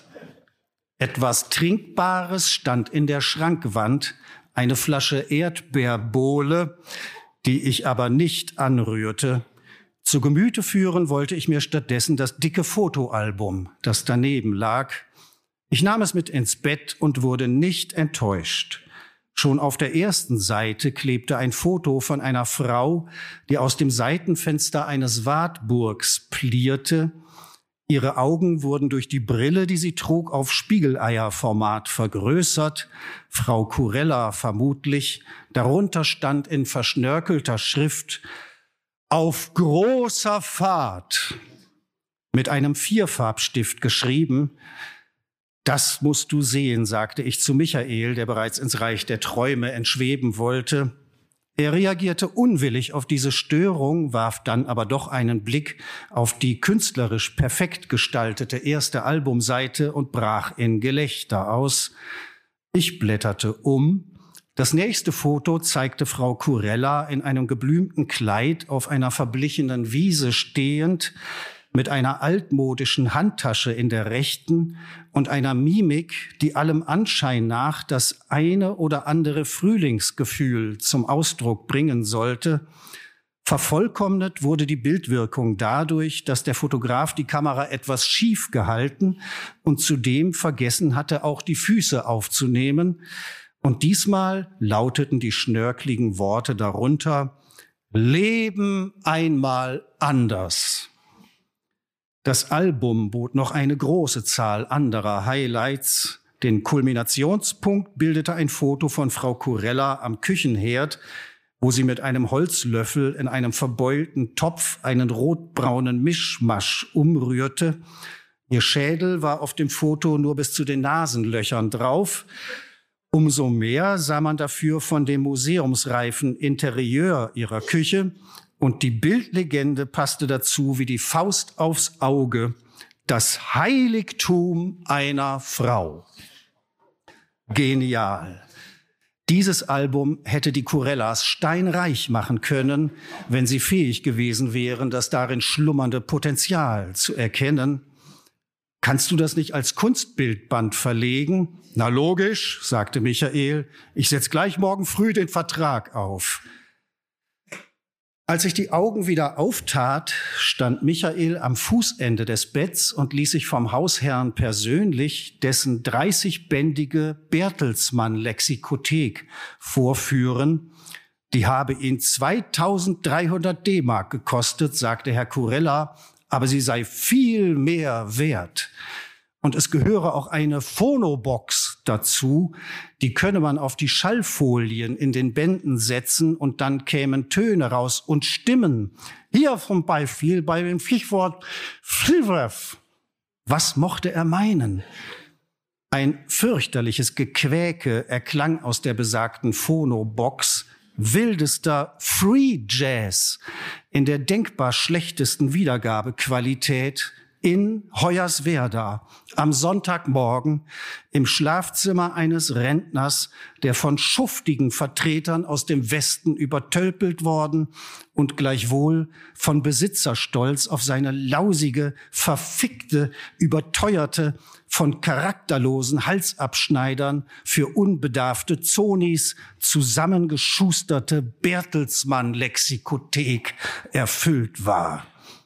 Etwas Trinkbares stand in der Schrankwand, eine Flasche Erdbeerbohle, die ich aber nicht anrührte. Zu Gemüte führen wollte ich mir stattdessen das dicke Fotoalbum, das daneben lag. Ich nahm es mit ins Bett und wurde nicht enttäuscht. Schon auf der ersten Seite klebte ein Foto von einer Frau, die aus dem Seitenfenster eines Wartburgs plierte. Ihre Augen wurden durch die Brille, die sie trug, auf Spiegeleierformat vergrößert. Frau Kurella vermutlich. Darunter stand in verschnörkelter Schrift: Auf großer Fahrt, mit einem Vierfarbstift geschrieben. Das musst du sehen, sagte ich zu Michael, der bereits ins Reich der Träume entschweben wollte. Er reagierte unwillig auf diese Störung, warf dann aber doch einen Blick auf die künstlerisch perfekt gestaltete erste Albumseite und brach in Gelächter aus. Ich blätterte um. Das nächste Foto zeigte Frau Kurella in einem geblümten Kleid auf einer verblichenen Wiese stehend, mit einer altmodischen Handtasche in der rechten und einer Mimik, die allem Anschein nach das eine oder andere Frühlingsgefühl zum Ausdruck bringen sollte. Vervollkommnet wurde die Bildwirkung dadurch, dass der Fotograf die Kamera etwas schief gehalten und zudem vergessen hatte, auch die Füße aufzunehmen. Und diesmal lauteten die schnörkeligen Worte darunter: Leben einmal anders. Das Album bot noch eine große Zahl anderer Highlights. Den Kulminationspunkt bildete ein Foto von Frau Kurella am Küchenherd, wo sie mit einem Holzlöffel in einem verbeulten Topf einen rotbraunen Mischmasch umrührte. Ihr Schädel war auf dem Foto nur bis zu den Nasenlöchern drauf. Umso mehr sah man dafür von dem museumsreifen Interieur ihrer Küche. Und die Bildlegende passte dazu wie die Faust aufs Auge: Das Heiligtum einer Frau. Genial. Dieses Album hätte die Kurellas steinreich machen können, wenn sie fähig gewesen wären, das darin schlummernde Potenzial zu erkennen. Kannst du das nicht als Kunstbildband verlegen? Na logisch, sagte Michael. Ich setz gleich morgen früh den Vertrag auf. Als ich die Augen wieder auftat, stand Michael am Fußende des Betts und ließ sich vom Hausherrn persönlich dessen dreißigbändige Bertelsmann-Lexikothek vorführen. Die habe ihn zweitausenddreihundert D-Mark gekostet, sagte Herr Kurella, aber sie sei viel mehr wert. Und es gehöre auch eine Phonobox dazu, die könne man auf die Schallfolien in den Bänden setzen und dann kämen Töne raus und Stimmen. Hier zum Beispiel bei dem Stichwort Flivref. Was mochte er meinen? Ein fürchterliches Gequäke erklang aus der besagten Phono-Box. Wildester Free Jazz in der denkbar schlechtesten Wiedergabequalität in Hoyerswerda am Sonntagmorgen im Schlafzimmer eines Rentners, der von schuftigen Vertretern aus dem Westen übertölpelt worden und gleichwohl von Besitzerstolz auf seine lausige, verfickte, überteuerte, von charakterlosen Halsabschneidern für unbedarfte Zonis zusammengeschusterte Bertelsmann-Lexikothek erfüllt war.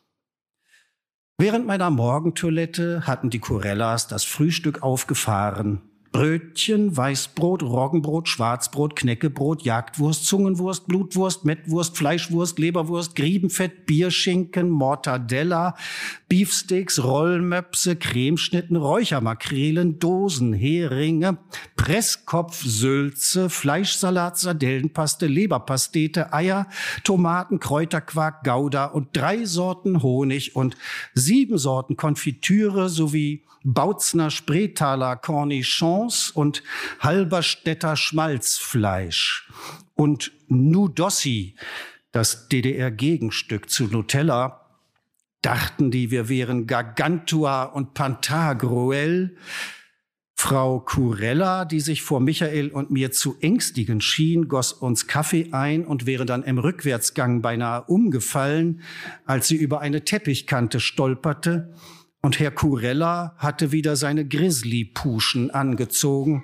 Während meiner Morgentoilette hatten die Kurellas das Frühstück aufgefahren. Brötchen, Weißbrot, Roggenbrot, Schwarzbrot, Knäckebrot, Jagdwurst, Zungenwurst, Blutwurst, Mettwurst, Fleischwurst, Leberwurst, Griebenfett, Bierschinken, Mortadella, Beefsteaks, Rollmöpse, Cremeschnitten, Räuchermakrelen, Dosenheringe, Presskopfsülze, Fleischsalat, Sardellenpaste, Leberpastete, Eier, Tomaten, Kräuterquark, Gouda und drei Sorten Honig und sieben Sorten Konfitüre sowie Bautzner Spreetaler Cornichons und Halberstädter Schmalzfleisch und Nudossi, das D D R-Gegenstück zu Nutella, dachten die, wir wären Gargantua und Pantagruel. Frau Kurella, die sich vor Michael und mir zu ängstigen schien, goss uns Kaffee ein und wäre dann im Rückwärtsgang beinahe umgefallen, als sie über eine Teppichkante stolperte. Und Herr Kurella hatte wieder seine Grizzly-Puschen angezogen.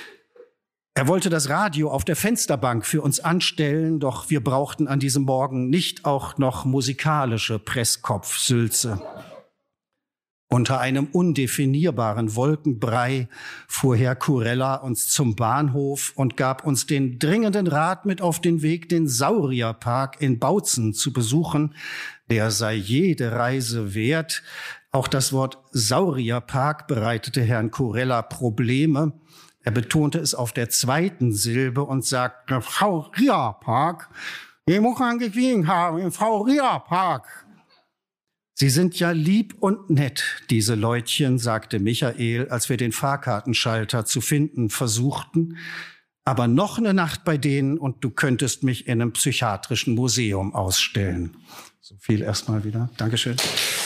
Er wollte das Radio auf der Fensterbank für uns anstellen, doch wir brauchten an diesem Morgen nicht auch noch musikalische Presskopfsülze. Unter einem undefinierbaren Wolkenbrei fuhr Herr Kurella uns zum Bahnhof und gab uns den dringenden Rat mit auf den Weg, den Saurierpark in Bautzen zu besuchen. Der sei jede Reise wert. Auch das Wort Saurierpark bereitete Herrn Kurella Probleme. Er betonte es auf der zweiten Silbe und sagte, Saurierpark, ich muss angekriegt haben, im Saurierpark. Sie sind ja lieb und nett, diese Leutchen, sagte Michael, als wir den Fahrkartenschalter zu finden versuchten. Aber noch eine Nacht bei denen und du könntest mich in einem psychiatrischen Museum ausstellen. So viel erstmal wieder. Dankeschön.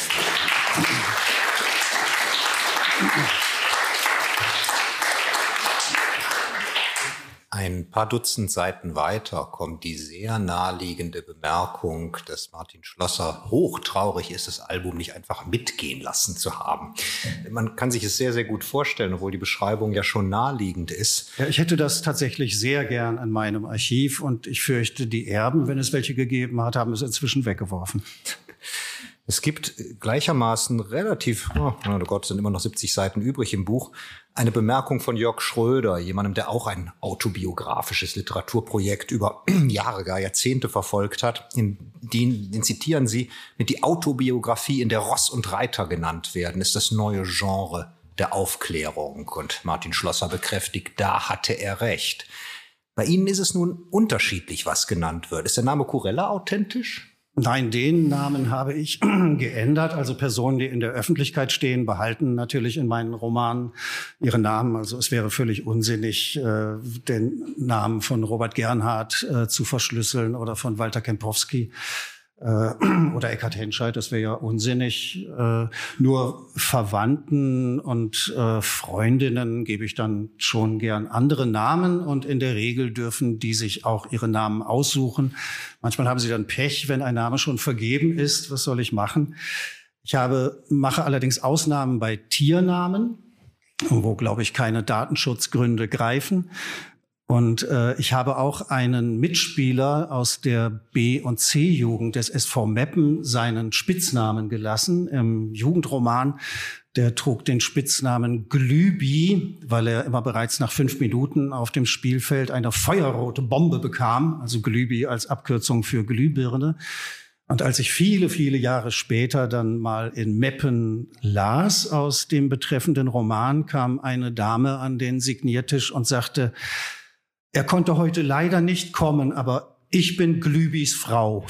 Ein paar Dutzend Seiten weiter kommt die sehr naheliegende Bemerkung, dass Martin Schlosser hochtraurig ist, das Album nicht einfach mitgehen lassen zu haben. Man kann sich es sehr, sehr gut vorstellen, obwohl die Beschreibung ja schon naheliegend ist. Ja, ich hätte das tatsächlich sehr gern in meinem Archiv und ich fürchte, die Erben, wenn es welche gegeben hat, haben es inzwischen weggeworfen. Es gibt gleichermaßen relativ, oh Gott, sind immer noch siebzig Seiten übrig im Buch, eine Bemerkung von Jörg Schröder, jemandem, der auch ein autobiografisches Literaturprojekt über Jahre, gar Jahrzehnte verfolgt hat. In den, den zitieren Sie, mit die Autobiografie, in der Ross und Reiter genannt werden, ist das neue Genre der Aufklärung. Und Martin Schlosser bekräftigt, da hatte er recht. Bei Ihnen ist es nun unterschiedlich, was genannt wird. Ist der Name Kurella authentisch? Nein, den Namen habe ich geändert. Also Personen, die in der Öffentlichkeit stehen, behalten natürlich in meinen Romanen ihre Namen. Also es wäre völlig unsinnig, äh, den Namen von Robert Gernhardt äh, zu verschlüsseln oder von Walter Kempowski äh, oder Eckhard Henscheid. Das wäre ja unsinnig. Äh, nur Verwandten und äh, Freundinnen gebe ich dann schon gern andere Namen und in der Regel dürfen die sich auch ihre Namen aussuchen. Manchmal haben sie dann Pech, wenn ein Name schon vergeben ist. Was soll ich machen? Ich habe, mache allerdings Ausnahmen bei Tiernamen, wo, glaube ich, keine Datenschutzgründe greifen. Und äh, ich habe auch einen Mitspieler aus der B- und C-Jugend des S V Meppen seinen Spitznamen gelassen im Jugendroman. Der trug den Spitznamen Glübi, weil er immer bereits nach fünf Minuten auf dem Spielfeld eine feuerrote Bombe bekam, also Glübi als Abkürzung für Glühbirne. Und als ich viele, viele Jahre später dann mal in Meppen las aus dem betreffenden Roman, kam eine Dame an den Signiertisch und sagte, er konnte heute leider nicht kommen, aber Ich bin Glübis Frau.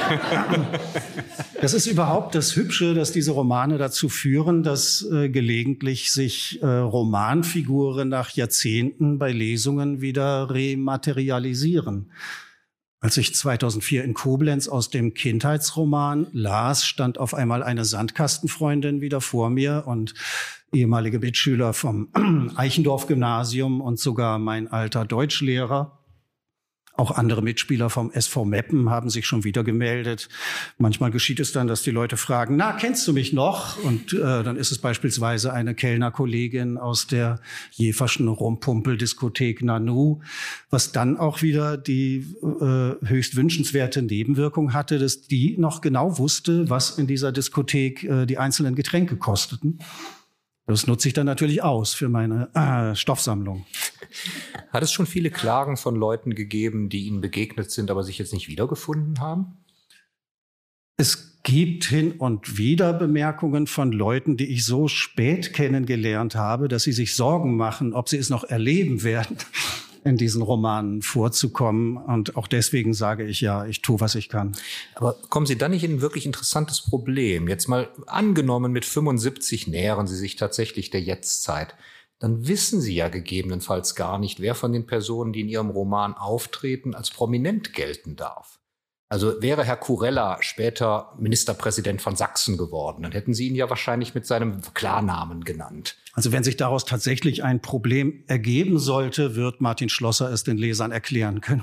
Das ist überhaupt das Hübsche, dass diese Romane dazu führen, dass äh, gelegentlich sich äh, Romanfiguren nach Jahrzehnten bei Lesungen wieder rematerialisieren. Als ich zweitausendvier in Koblenz aus dem Kindheitsroman las, stand auf einmal eine Sandkastenfreundin wieder vor mir und ehemalige Mitschüler vom Eichendorff-Gymnasium und sogar mein alter Deutschlehrer. Auch andere Mitspieler vom S V Meppen haben sich schon wieder gemeldet. Manchmal geschieht es dann, dass die Leute fragen, na, kennst du mich noch? Und äh, dann ist es beispielsweise eine Kellnerkollegin aus der Jeverschen Rumpumpeldiscothek Nanu, was dann auch wieder die äh, höchst wünschenswerte Nebenwirkung hatte, dass die noch genau wusste, was in dieser Diskothek äh, die einzelnen Getränke kosteten. Das nutze ich dann natürlich aus für meine äh, Stoffsammlung. Hat es schon viele Klagen von Leuten gegeben, die Ihnen begegnet sind, aber sich jetzt nicht wiedergefunden haben? Es gibt hin und wieder Bemerkungen von Leuten, die ich so spät kennengelernt habe, dass sie sich Sorgen machen, ob sie es noch erleben werden, in diesen Romanen vorzukommen. Und auch deswegen sage ich ja, ich tue, was ich kann. Aber kommen Sie dann nicht in ein wirklich interessantes Problem? Jetzt mal angenommen, mit fünfundsiebzig nähern Sie sich tatsächlich der Jetztzeit. Dann wissen Sie ja gegebenenfalls gar nicht, wer von den Personen, die in Ihrem Roman auftreten, als prominent gelten darf. Also wäre Herr Kurella später Ministerpräsident von Sachsen geworden, dann hätten Sie ihn ja wahrscheinlich mit seinem Klarnamen genannt. Also wenn sich daraus tatsächlich ein Problem ergeben sollte, wird Martin Schlosser es den Lesern erklären können.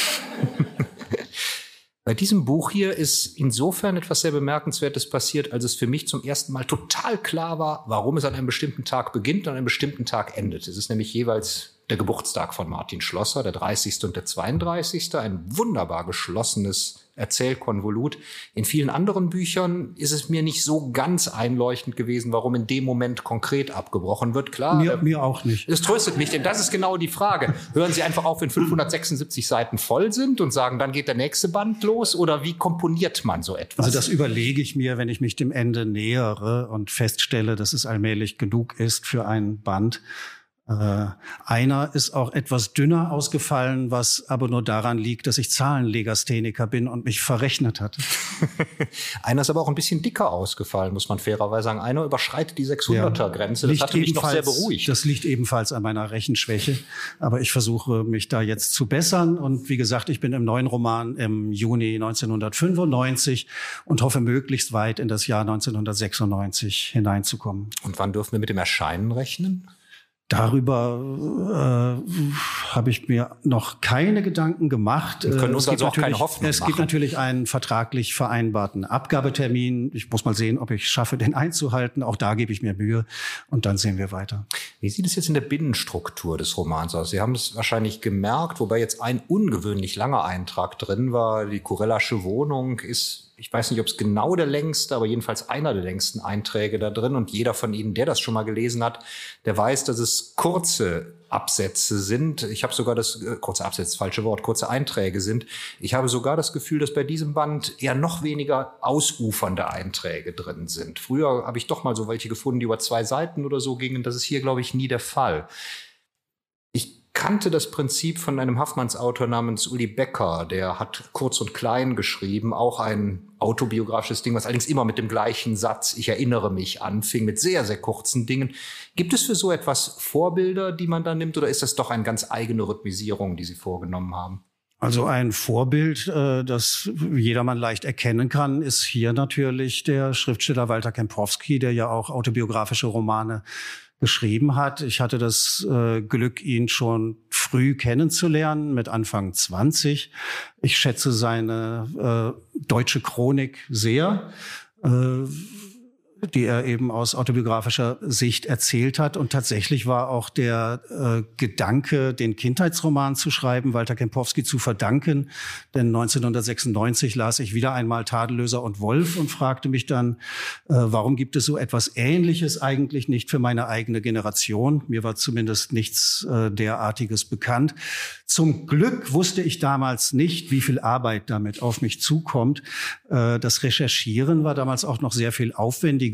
Bei diesem Buch hier ist insofern etwas sehr Bemerkenswertes passiert, als es für mich zum ersten Mal total klar war, warum es an einem bestimmten Tag beginnt und an einem bestimmten Tag endet. Es ist nämlich jeweils der Geburtstag von Martin Schlosser, der dreißigste und der zweiunddreißigste Ein wunderbar geschlossenes Erzählkonvolut. In vielen anderen Büchern ist es mir nicht so ganz einleuchtend gewesen, warum in dem Moment konkret abgebrochen wird. Klar, mir, mir auch nicht. Das tröstet mich, denn das ist genau die Frage. Hören Sie einfach auf, wenn fünfhundertsechsundsiebzig Seiten voll sind und sagen, dann geht der nächste Band los? Oder wie komponiert man so etwas? Also das überlege ich mir, wenn ich mich dem Ende nähere und feststelle, dass es allmählich genug ist für einen Band. Äh, einer ist auch etwas dünner ausgefallen, was aber nur daran liegt, dass ich Zahlenlegastheniker bin und mich verrechnet hatte. Einer ist aber auch ein bisschen dicker ausgefallen, muss man fairerweise sagen. Einer überschreitet die sechshunderter-Grenze. Das hatte mich noch sehr beruhigt. Das liegt ebenfalls an meiner Rechenschwäche. Aber ich versuche, mich da jetzt zu bessern. Und wie gesagt, ich bin im neuen Roman im Juni neunzehnhundertfünfundneunzig und hoffe, möglichst weit in das Jahr neunzehnhundertsechsundneunzig hineinzukommen. Und wann dürfen wir mit dem Erscheinen rechnen? Darüber äh, habe ich mir noch keine Gedanken gemacht. Wir können uns also auch keine Hoffnung Es machen. gibt natürlich einen vertraglich vereinbarten Abgabetermin. Ich muss mal sehen, ob ich schaffe, den einzuhalten. Auch da gebe ich mir Mühe und dann sehen wir weiter. Wie sieht es jetzt in der Binnenstruktur des Romans aus? Sie haben es wahrscheinlich gemerkt, wobei jetzt ein ungewöhnlich langer Eintrag drin war. Die Kurellasche Wohnung ist, ich weiß nicht, ob es genau der längste, aber jedenfalls einer der längsten Einträge da drin. Und jeder von Ihnen, der das schon mal gelesen hat, der weiß, dass es kurze Absätze sind. Ich habe sogar das, äh, kurze Absätze, falsche Wort, kurze Einträge sind. Ich habe sogar das Gefühl, dass bei diesem Band eher noch weniger ausufernde Einträge drin sind. Früher habe ich doch mal so welche gefunden, die über zwei Seiten oder so gingen. Das ist hier, glaube ich, nie der Fall. Ich kannte das Prinzip von einem Haffmannsautor namens Uli Becker, der hat Kurz und Klein geschrieben, auch ein autobiografisches Ding, was allerdings immer mit dem gleichen Satz, ich erinnere mich, anfing, mit sehr, sehr kurzen Dingen. Gibt es für so etwas Vorbilder, die man da nimmt, oder ist das doch eine ganz eigene Rhythmisierung, die Sie vorgenommen haben? Also ein Vorbild, äh, das jedermann leicht erkennen kann, ist hier natürlich der Schriftsteller Walter Kempowski, der ja auch autobiografische Romane geschrieben hat. Ich hatte das äh, Glück, ihn schon früh kennenzulernen, mit Anfang zwanzig. Ich schätze seine äh, deutsche Chronik sehr, äh, die er eben aus autobiografischer Sicht erzählt hat. Und tatsächlich war auch der äh, Gedanke, den Kindheitsroman zu schreiben, Walter Kempowski zu verdanken. Denn neunzehnhundertsechsundneunzig las ich wieder einmal Tadellöser und Wolf und fragte mich dann, äh, warum gibt es so etwas Ähnliches eigentlich nicht für meine eigene Generation? Mir war zumindest nichts äh, derartiges bekannt. Zum Glück wusste ich damals nicht, wie viel Arbeit damit auf mich zukommt. Äh, das Recherchieren war damals auch noch sehr viel aufwendiger.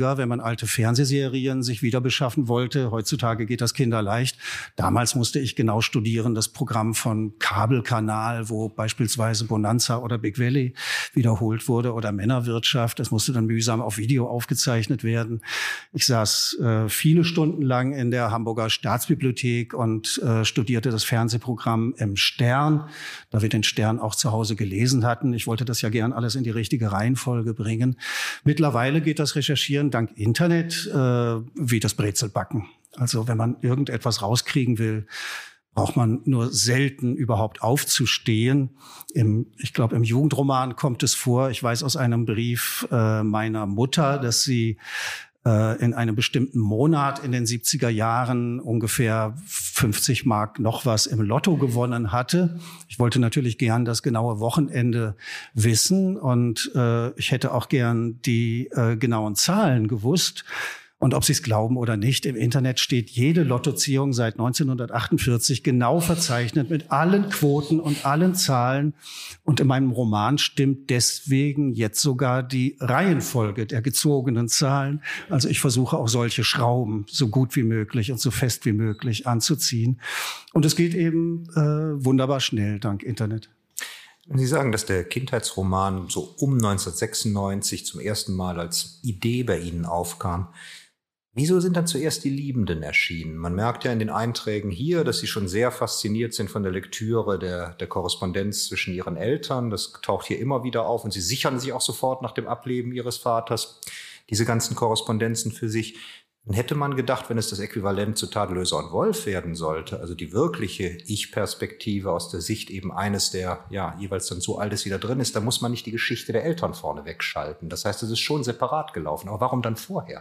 schwieriger, wenn man alte Fernsehserien sich wieder beschaffen wollte. Heutzutage geht das kinderleicht. Damals musste ich genau studieren, das Programm von Kabelkanal, wo beispielsweise Bonanza oder Big Valley wiederholt wurde oder Männerwirtschaft. Das musste dann mühsam auf Video aufgezeichnet werden. Ich saß äh, viele Stunden lang in der Hamburger Staatsbibliothek und äh, studierte das Fernsehprogramm im Stern, da wir den Stern auch zu Hause gelesen hatten. Ich wollte das ja gern alles in die richtige Reihenfolge bringen. Mittlerweile geht das Recherchieren dank Internet äh, wie das Brezelbacken. Also wenn man irgendetwas rauskriegen will, braucht man nur selten überhaupt aufzustehen. Im, ich glaube, im Jugendroman kommt es vor. Ich weiß aus einem Brief äh, meiner Mutter, dass sie äh, in einem bestimmten Monat in den siebziger Jahren ungefähr fünfzig Mark noch was im Lotto gewonnen hatte. Ich wollte natürlich gern das genaue Wochenende wissen und äh, ich hätte auch gern die äh, genauen Zahlen gewusst. Und ob Sie es glauben oder nicht, im Internet steht jede Lottoziehung seit neunzehnhundertachtundvierzig genau verzeichnet mit allen Quoten und allen Zahlen. Und in meinem Roman stimmt deswegen jetzt sogar die Reihenfolge der gezogenen Zahlen. Also ich versuche auch solche Schrauben so gut wie möglich und so fest wie möglich anzuziehen. Und es geht eben äh, wunderbar schnell dank Internet. Sie sagen, dass der Kindheitsroman so um neunzehnhundertsechsundneunzig zum ersten Mal als Idee bei Ihnen aufkam. Wieso sind dann zuerst die Liebenden erschienen? Man merkt ja in den Einträgen hier, dass Sie schon sehr fasziniert sind von der Lektüre der, der Korrespondenz zwischen Ihren Eltern. Das taucht hier immer wieder auf und Sie sichern sich auch sofort nach dem Ableben Ihres Vaters diese ganzen Korrespondenzen für sich. Dann hätte man gedacht, wenn es das Äquivalent zu Tadellöser und Wolf werden sollte, also die wirkliche Ich-Perspektive aus der Sicht eben eines, der ja jeweils dann so altes wieder drin ist, da muss man nicht die Geschichte der Eltern vorne wegschalten. Das heißt, es ist schon separat gelaufen. Aber warum dann vorher?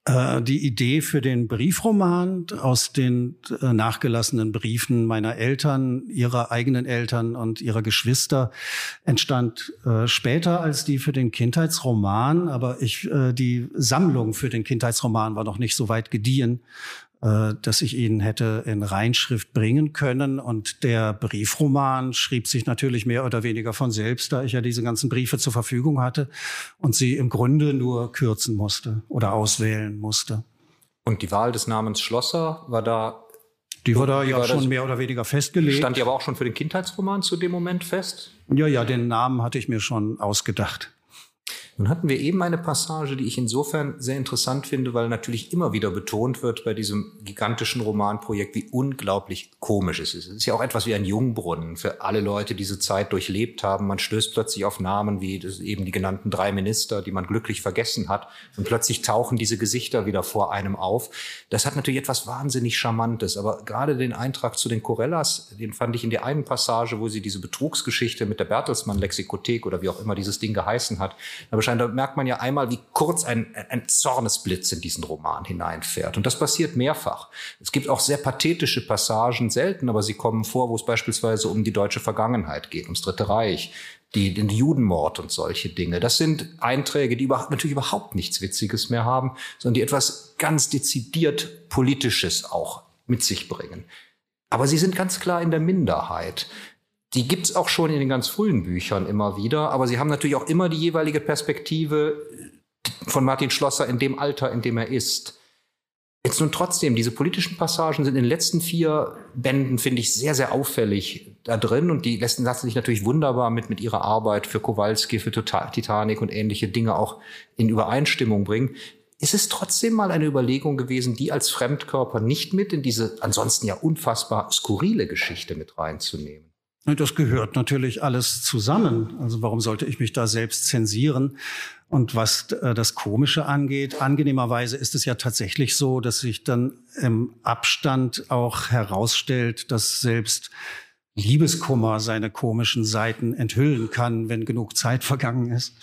Die Idee für den Briefroman aus den äh, nachgelassenen Briefen meiner Eltern, ihrer eigenen Eltern und ihrer Geschwister entstand äh, später als die für den Kindheitsroman. Aber ich, äh, die Sammlung für den Kindheitsroman war noch nicht so weit gediehen, äh, dass ich ihn hätte in Reinschrift bringen können. Und der Briefroman schrieb sich natürlich mehr oder weniger von selbst, da ich ja diese ganzen Briefe zur Verfügung hatte und sie im Grunde nur kürzen musste oder auswählen musste. Und die Wahl des Namens Schlosser war da? Die war da ja war schon mehr oder weniger festgelegt. Stand die aber auch schon für den Kindheitsroman zu dem Moment fest? Ja, ja, den Namen hatte ich mir schon ausgedacht. Nun hatten wir eben eine Passage, die ich insofern sehr interessant finde, weil natürlich immer wieder betont wird bei diesem gigantischen Romanprojekt, wie unglaublich komisch es ist. Es ist ja auch etwas wie ein Jungbrunnen für alle Leute, die diese Zeit durchlebt haben. Man stößt plötzlich auf Namen wie das eben die genannten drei Minister, die man glücklich vergessen hat. Und plötzlich tauchen diese Gesichter wieder vor einem auf. Das hat natürlich etwas wahnsinnig Charmantes. Aber gerade den Eintrag zu den Corellas, den fand ich in der einen Passage, wo sie diese Betrugsgeschichte mit der Bertelsmann-Lexikothek oder wie auch immer dieses Ding geheißen hat, da merkt man ja einmal, wie kurz ein, ein Zornesblitz in diesen Roman hineinfährt. Und das passiert mehrfach. Es gibt auch sehr pathetische Passagen, selten, aber sie kommen vor, wo es beispielsweise um die deutsche Vergangenheit geht, ums Dritte Reich, die, den Judenmord und solche Dinge. Das sind Einträge, die über, natürlich überhaupt nichts Witziges mehr haben, sondern die etwas ganz dezidiert Politisches auch mit sich bringen. Aber sie sind ganz klar in der Minderheit. Die gibt's auch schon in den ganz frühen Büchern immer wieder, aber sie haben natürlich auch immer die jeweilige Perspektive von Martin Schlosser in dem Alter, in dem er ist. Jetzt nun trotzdem, diese politischen Passagen sind in den letzten vier Bänden, finde ich, sehr, sehr auffällig da drin und die lassen sich natürlich wunderbar mit, mit ihrer Arbeit für Kowalski, für Titanic und ähnliche Dinge auch in Übereinstimmung bringen. Ist es trotzdem mal eine Überlegung gewesen, die als Fremdkörper nicht mit in diese ansonsten ja unfassbar skurrile Geschichte mit reinzunehmen? Das gehört natürlich alles zusammen. Also warum sollte ich mich da selbst zensieren? Und was äh, das Komische angeht, angenehmerweise ist es ja tatsächlich so, dass sich dann im Abstand auch herausstellt, dass selbst Liebeskummer seine komischen Seiten enthüllen kann, wenn genug Zeit vergangen ist.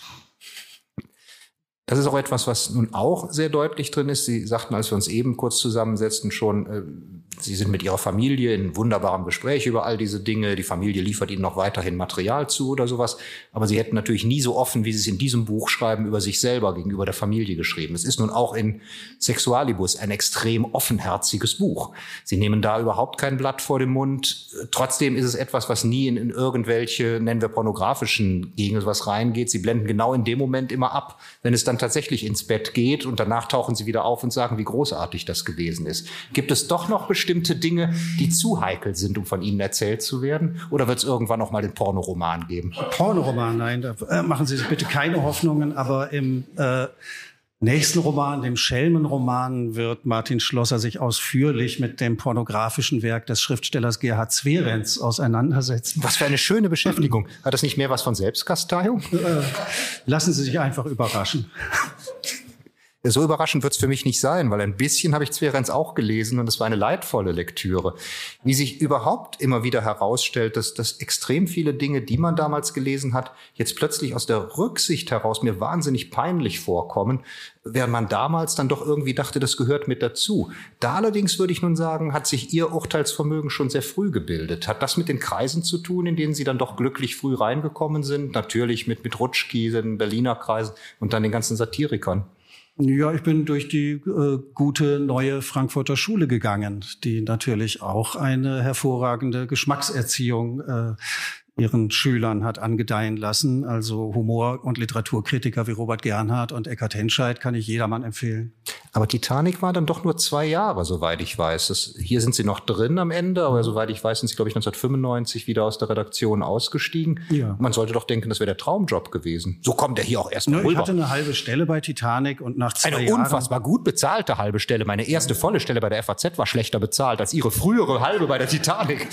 Das ist auch etwas, was nun auch sehr deutlich drin ist. Sie sagten, als wir uns eben kurz zusammensetzten, schon, äh, Sie sind mit Ihrer Familie in wunderbarem Gespräch über all diese Dinge. Die Familie liefert Ihnen noch weiterhin Material zu oder sowas. Aber Sie hätten natürlich nie so offen, wie Sie es in diesem Buch schreiben, über sich selber gegenüber der Familie geschrieben. Es ist nun auch in Sexualibus ein extrem offenherziges Buch. Sie nehmen da überhaupt kein Blatt vor den Mund. Trotzdem ist es etwas, was nie in, in irgendwelche, nennen wir pornografischen Gegenden was reingeht. Sie blenden genau in dem Moment immer ab, wenn es dann tatsächlich ins Bett geht und danach tauchen Sie wieder auf und sagen, wie großartig das gewesen ist. Gibt es doch noch bestimmte Dinge, die zu heikel sind, um von Ihnen erzählt zu werden? Oder wird es irgendwann noch mal den Pornoroman geben? Pornoroman, nein, da äh, machen Sie sich bitte keine Hoffnungen. Aber im äh, nächsten Roman, dem Schelmenroman, wird Martin Schlosser sich ausführlich mit dem pornografischen Werk des Schriftstellers Gerhard Zwerenz auseinandersetzen. Was für eine schöne Beschäftigung. Hat das nicht mehr was von Selbstkasteiung? Äh, lassen Sie sich einfach überraschen. So überraschend wird es für mich nicht sein, weil ein bisschen habe ich Zwerenz auch gelesen und es war eine leidvolle Lektüre. Wie sich überhaupt immer wieder herausstellt, dass, dass extrem viele Dinge, die man damals gelesen hat, jetzt plötzlich aus der Rücksicht heraus mir wahnsinnig peinlich vorkommen, während man damals dann doch irgendwie dachte, das gehört mit dazu. Da allerdings würde ich nun sagen, hat sich Ihr Urteilsvermögen schon sehr früh gebildet. Hat das mit den Kreisen zu tun, in denen Sie dann doch glücklich früh reingekommen sind? Natürlich mit, mit Rutschki, den Berliner Kreisen und dann den ganzen Satirikern. Ja, ich bin durch die äh, gute neue Frankfurter Schule gegangen, die natürlich auch eine hervorragende Geschmackserziehung äh, ihren Schülern hat angedeihen lassen. Also Humor- und Literaturkritiker wie Robert Gernhardt und Eckhard Henscheid kann ich jedermann empfehlen. Aber Titanic war dann doch nur zwei Jahre, soweit ich weiß. Das, hier sind Sie noch drin am Ende, aber soweit ich weiß, sind Sie, glaube ich, neunzehnhundertfünfundneunzig wieder aus der Redaktion ausgestiegen. Ja. Man sollte doch denken, das wäre der Traumjob gewesen. So kommt er hier auch erst mal ja, rüber. Ich hatte eine halbe Stelle bei Titanic und nach zwei eine Jahren... Eine unfassbar gut bezahlte halbe Stelle. Meine erste volle Stelle bei der F A Z war schlechter bezahlt als Ihre frühere halbe bei der Titanic.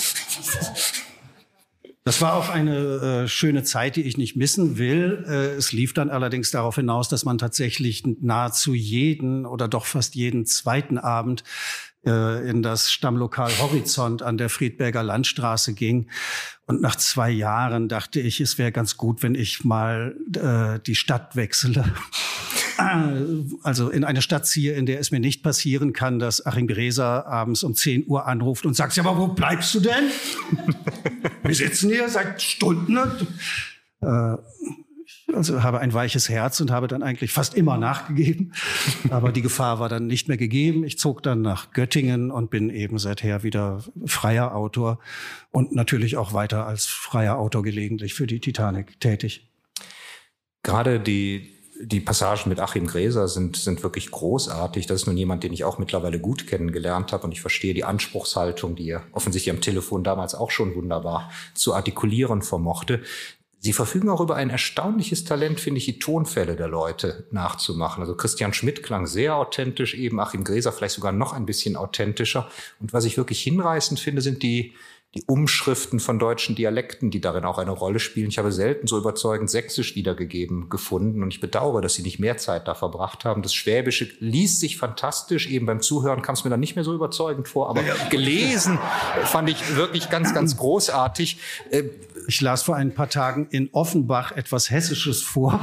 Das war auch eine äh, schöne Zeit, die ich nicht missen will. Äh, es lief dann allerdings darauf hinaus, dass man tatsächlich nahezu jeden oder doch fast jeden zweiten Abend äh, in das Stammlokal Horizont an der Friedberger Landstraße ging. Und nach zwei Jahren dachte ich, es wäre ganz gut, wenn ich mal äh, die Stadt wechsle. Also in eine Stadt ziehe, in der es mir nicht passieren kann, dass Achim Gräser abends um zehn Uhr anruft und sagt, ja, aber wo bleibst du denn? Wir sitzen hier seit Stunden. Äh, ich also habe ein weiches Herz und habe dann eigentlich fast immer nachgegeben. Aber die Gefahr war dann nicht mehr gegeben. Ich zog dann nach Göttingen und bin eben seither wieder freier Autor und natürlich auch weiter als freier Autor gelegentlich für die Titanic tätig. Gerade die Die Passagen mit Achim Gräser sind, sind wirklich großartig. Das ist nun jemand, den ich auch mittlerweile gut kennengelernt habe. Und ich verstehe die Anspruchshaltung, die er offensichtlich am Telefon damals auch schon wunderbar zu artikulieren vermochte. Sie verfügen auch über ein erstaunliches Talent, finde ich, die Tonfälle der Leute nachzumachen. Also Christian Schmidt klang sehr authentisch, eben Achim Gräser vielleicht sogar noch ein bisschen authentischer. Und was ich wirklich hinreißend finde, sind die Die Umschriften von deutschen Dialekten, die darin auch eine Rolle spielen. Ich habe selten so überzeugend Sächsisch wiedergegeben gefunden und ich bedauere, dass Sie nicht mehr Zeit da verbracht haben. Das Schwäbische liest sich fantastisch. Eben beim Zuhören kam es mir dann nicht mehr so überzeugend vor, aber gelesen fand ich wirklich ganz, ganz großartig. Ich las vor ein paar Tagen in Offenbach etwas Hessisches vor.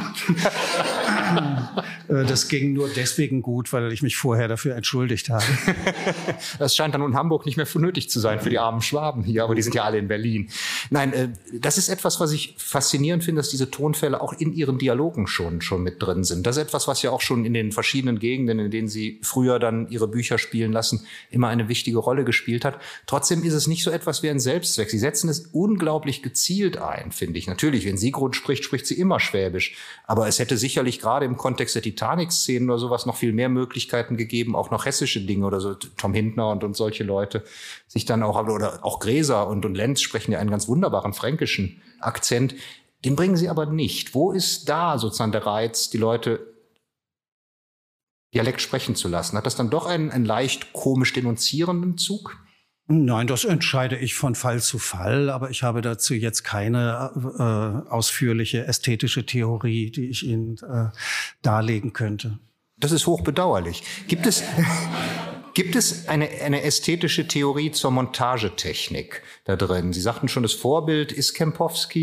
Das ging nur deswegen gut, weil ich mich vorher dafür entschuldigt habe. Das scheint dann in Hamburg nicht mehr nötig zu sein für die armen Schwaben hier, aber die sind ja alle in Berlin. Nein, äh, das ist etwas, was ich faszinierend finde, dass diese Tonfälle auch in Ihren Dialogen schon, schon mit drin sind. Das ist etwas, was ja auch schon in den verschiedenen Gegenden, in denen Sie früher dann Ihre Bücher spielen lassen, immer eine wichtige Rolle gespielt hat. Trotzdem ist es nicht so etwas wie ein Selbstzweck. Sie setzen es unglaublich gezielt ein, finde ich. Natürlich, wenn Sigrun spricht, spricht sie immer Schwäbisch. Aber es hätte sicherlich gerade im Kontext der Titanic-Szenen oder sowas noch viel mehr Möglichkeiten gegeben, auch noch hessische Dinge oder so, Tom Hintner und, und solche Leute, sich dann auch, oder auch Gräser und, und Lenz sprechen ja einen ganz wunderbaren fränkischen Akzent. Den bringen sie aber nicht. Wo ist da sozusagen der Reiz, die Leute Dialekt sprechen zu lassen? Hat das dann doch einen, einen leicht komisch denunzierenden Zug? Nein, das entscheide ich von Fall zu Fall, aber ich habe dazu jetzt keine äh, ausführliche ästhetische Theorie, die ich Ihnen äh, darlegen könnte. Das ist hochbedauerlich. Gibt es, gibt es eine, eine ästhetische Theorie zur Montagetechnik da drin? Sie sagten schon, das Vorbild ist Kempowski,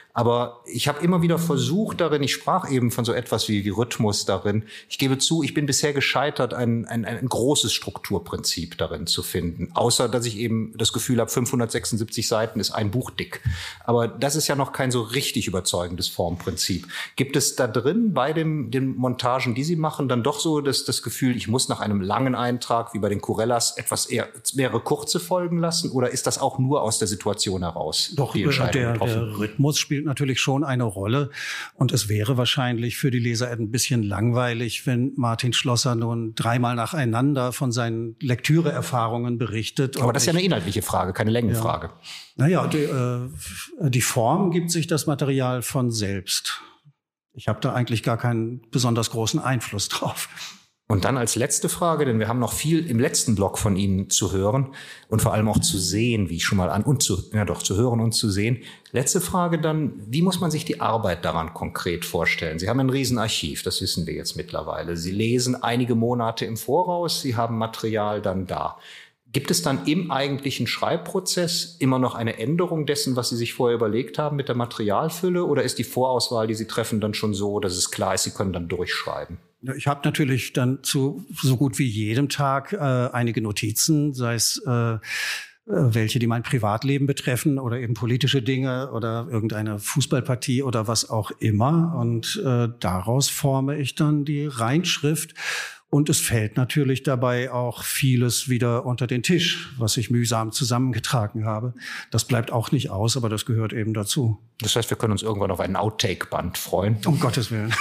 Aber ich habe immer wieder versucht darin, ich sprach eben von so etwas wie, wie Rhythmus darin. Ich gebe zu, ich bin bisher gescheitert, ein, ein, ein großes Strukturprinzip darin zu finden. Außer, dass ich eben das Gefühl habe, fünfhundertsechsundsiebzig Seiten ist ein Buch dick. Aber das ist ja noch kein so richtig überzeugendes Formprinzip. Gibt es da drin bei dem, den Montagen, die Sie machen, dann doch so das, das Gefühl, ich muss nach einem langen Eintrag, wie bei den Corellas, etwas eher mehrere kurze folgen lassen? Oder ist das auch nur aus der Situation heraus? Doch, die der, der Rhythmus spielt natürlich schon eine Rolle. Und es wäre wahrscheinlich für die Leser ein bisschen langweilig, wenn Martin Schlosser nun dreimal nacheinander von seinen Lektüreerfahrungen berichtet. Aber das ist ja eine inhaltliche Frage, keine Längenfrage. Ja. Naja, die, äh, die Form gibt sich das Material von selbst. Ich habe da eigentlich gar keinen besonders großen Einfluss drauf. Und dann als letzte Frage, denn wir haben noch viel im letzten Block von Ihnen zu hören und vor allem auch zu sehen, wie ich schon mal an, und zu, ja doch, zu hören und zu sehen. Letzte Frage dann, wie muss man sich die Arbeit daran konkret vorstellen? Sie haben ein Riesenarchiv, das wissen wir jetzt mittlerweile. Sie lesen einige Monate im Voraus, Sie haben Material dann da. Gibt es dann im eigentlichen Schreibprozess immer noch eine Änderung dessen, was Sie sich vorher überlegt haben mit der Materialfülle? Oder ist die Vorauswahl, die Sie treffen, dann schon so, dass es klar ist, Sie können dann durchschreiben? Ich habe natürlich dann zu so gut wie jedem Tag äh, einige Notizen, sei es äh, welche, die mein Privatleben betreffen oder eben politische Dinge oder irgendeine Fußballpartie oder was auch immer. Und äh, daraus forme ich dann die Reinschrift. Und es fällt natürlich dabei auch vieles wieder unter den Tisch, was ich mühsam zusammengetragen habe. Das bleibt auch nicht aus, aber das gehört eben dazu. Das heißt, wir können uns irgendwann auf einen Outtake-Band freuen? Um Gottes Willen.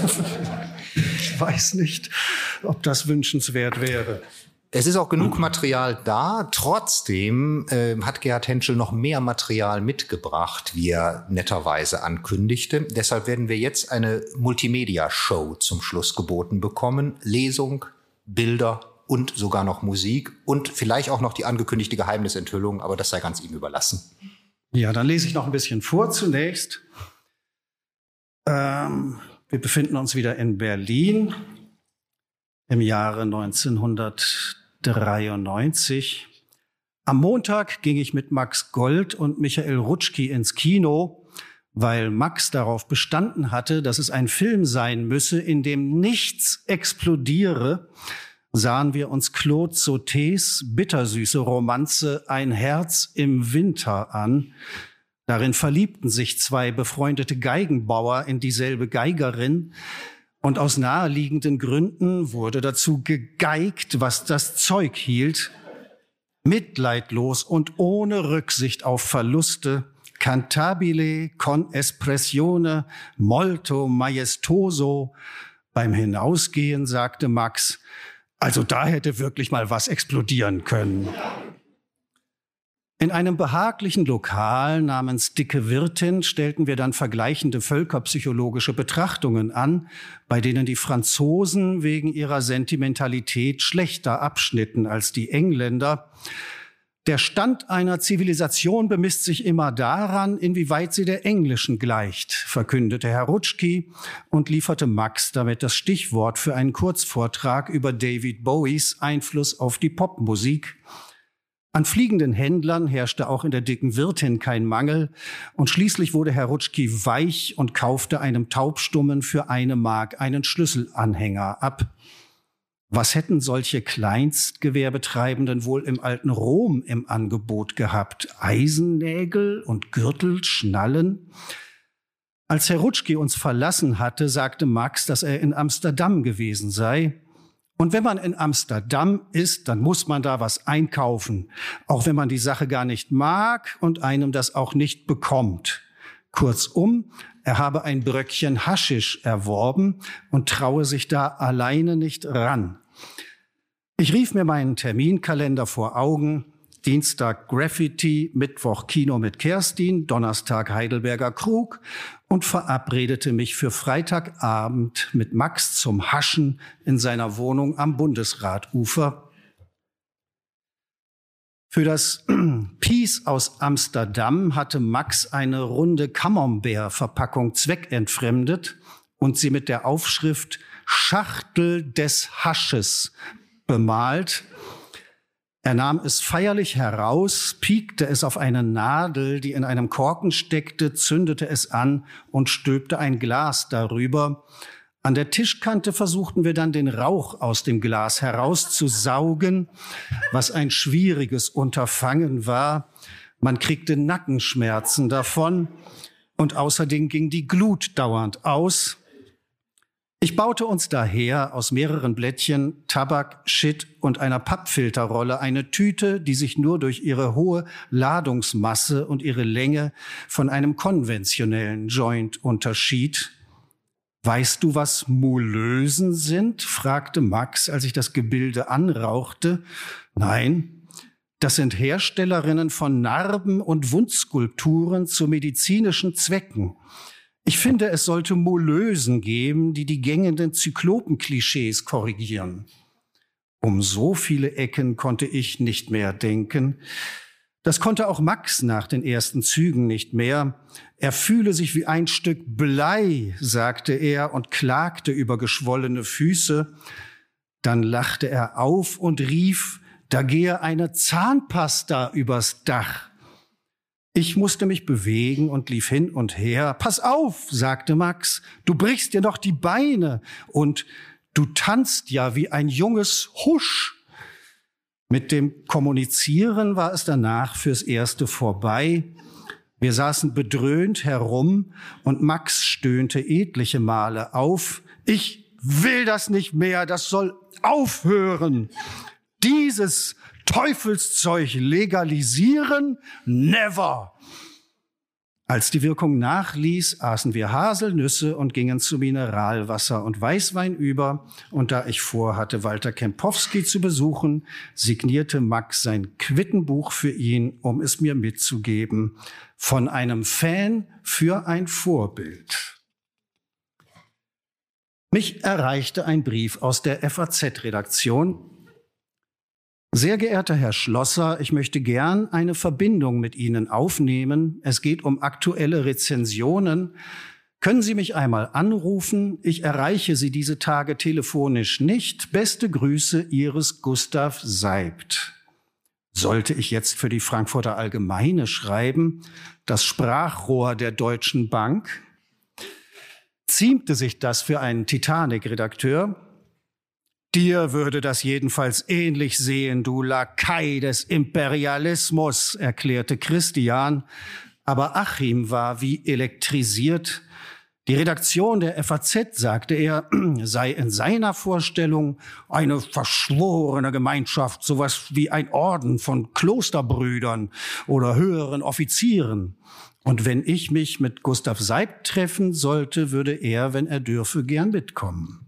Ich weiß nicht, ob das wünschenswert wäre. Es ist auch genug Material da. Trotzdem äh, hat Gerhard Henschel noch mehr Material mitgebracht, wie er netterweise ankündigte. Deshalb werden wir jetzt eine Multimedia-Show zum Schluss geboten bekommen. Lesung, Bilder und sogar noch Musik und vielleicht auch noch die angekündigte Geheimnisenthüllung, aber das sei ganz ihm überlassen. Ja, dann lese ich noch ein bisschen vor zunächst. Ähm, wir befinden uns wieder in Berlin im Jahre neunzehnhundertdreiundneunzig. Am Montag ging ich mit Max Gold und Michael Rutschki ins Kino, weil Max darauf bestanden hatte, dass es ein Film sein müsse, in dem nichts explodiere, sahen wir uns Claude Sautés bittersüße Romanze Ein Herz im Winter an. Darin verliebten sich zwei befreundete Geigenbauer in dieselbe Geigerin. Und aus naheliegenden Gründen wurde dazu gegeigt, was das Zeug hielt. Mitleidlos und ohne Rücksicht auf Verluste, cantabile con espressione molto maestoso. Beim Hinausgehen sagte Max, also da hätte wirklich mal was explodieren können. In einem behaglichen Lokal namens Dicke Wirtin stellten wir dann vergleichende völkerpsychologische Betrachtungen an, bei denen die Franzosen wegen ihrer Sentimentalität schlechter abschnitten als die Engländer. Der Stand einer Zivilisation bemisst sich immer daran, inwieweit sie der englischen gleicht, verkündete Herr Rutschki und lieferte Max damit das Stichwort für einen Kurzvortrag über David Bowies Einfluss auf die Popmusik. An fliegenden Händlern herrschte auch in der Dicken Wirtin kein Mangel und schließlich wurde Herr Rutschki weich und kaufte einem Taubstummen für eine Mark einen Schlüsselanhänger ab. Was hätten solche Kleinstgewerbetreibenden wohl im alten Rom im Angebot gehabt? Eisennägel und Gürtelschnallen? Als Herr Rutschki uns verlassen hatte, sagte Max, dass er in Amsterdam gewesen sei. Und wenn man in Amsterdam ist, dann muss man da was einkaufen, auch wenn man die Sache gar nicht mag und einem das auch nicht bekommt. Kurzum, er habe ein Bröckchen Haschisch erworben und traue sich da alleine nicht ran. Ich rief mir meinen Terminkalender vor Augen. Dienstag Graffiti, Mittwoch Kino mit Kerstin, Donnerstag Heidelberger Krug und verabredete mich für Freitagabend mit Max zum Haschen in seiner Wohnung am Bundesratufer. Für das Peace aus Amsterdam hatte Max eine runde Camembert-Verpackung zweckentfremdet und sie mit der Aufschrift Schachtel des Hasches bemalt. Er nahm es feierlich heraus, piekte es auf eine Nadel, die in einem Korken steckte, zündete es an und stülpte ein Glas darüber. An der Tischkante versuchten wir dann, den Rauch aus dem Glas herauszusaugen, was ein schwieriges Unterfangen war. Man kriegte Nackenschmerzen davon und außerdem ging die Glut dauernd aus. Ich baute uns daher aus mehreren Blättchen, Tabak, Shit und einer Pappfilterrolle eine Tüte, die sich nur durch ihre hohe Ladungsmasse und ihre Länge von einem konventionellen Joint unterschied. »Weißt du, was Mouleusen sind?« fragte Max, als ich das Gebilde anrauchte. »Nein, das sind Herstellerinnen von Narben und Wundskulpturen zu medizinischen Zwecken. Ich finde, es sollte Mouleusen geben, die die gängenden Zyklopenklischees korrigieren.« Um so viele Ecken konnte ich nicht mehr denken. Das konnte auch Max nach den ersten Zügen nicht mehr. Er fühle sich wie ein Stück Blei, sagte er und klagte über geschwollene Füße. Dann lachte er auf und rief, da gehe eine Zahnpasta übers Dach. Ich musste mich bewegen und lief hin und her. »Pass auf«, sagte Max, »du brichst dir doch die Beine und du tanzt ja wie ein junges Husch.« Mit dem Kommunizieren war es danach fürs Erste vorbei. Wir saßen bedröhnt herum und Max stöhnte etliche Male auf. »Ich will das nicht mehr, das soll aufhören. Dieses Teufelszeug legalisieren? Never!« Als die Wirkung nachließ, aßen wir Haselnüsse und gingen zu Mineralwasser und Weißwein über. Und da ich vorhatte, Walter Kempowski zu besuchen, signierte Max sein Quittenbuch für ihn, um es mir mitzugeben. Von einem Fan für ein Vorbild. Mich erreichte ein Brief aus der F A Z-Redaktion. »Sehr geehrter Herr Schlosser, ich möchte gern eine Verbindung mit Ihnen aufnehmen. Es geht um aktuelle Rezensionen. Können Sie mich einmal anrufen? Ich erreiche Sie diese Tage telefonisch nicht. Beste Grüße, Ihres Gustav Seibt.« Sollte ich jetzt für die Frankfurter Allgemeine schreiben? Das Sprachrohr der Deutschen Bank? Ziemte sich das für einen Titanic-Redakteur? »Dir würde das jedenfalls ähnlich sehen, du Lakai des Imperialismus«, erklärte Christian. Aber Achim war wie elektrisiert. Die Redaktion der F A Z, sagte er, sei in seiner Vorstellung eine verschworene Gemeinschaft, sowas wie ein Orden von Klosterbrüdern oder höheren Offizieren. Und wenn ich mich mit Gustav Seibt treffen sollte, würde er, wenn er dürfe, gern mitkommen.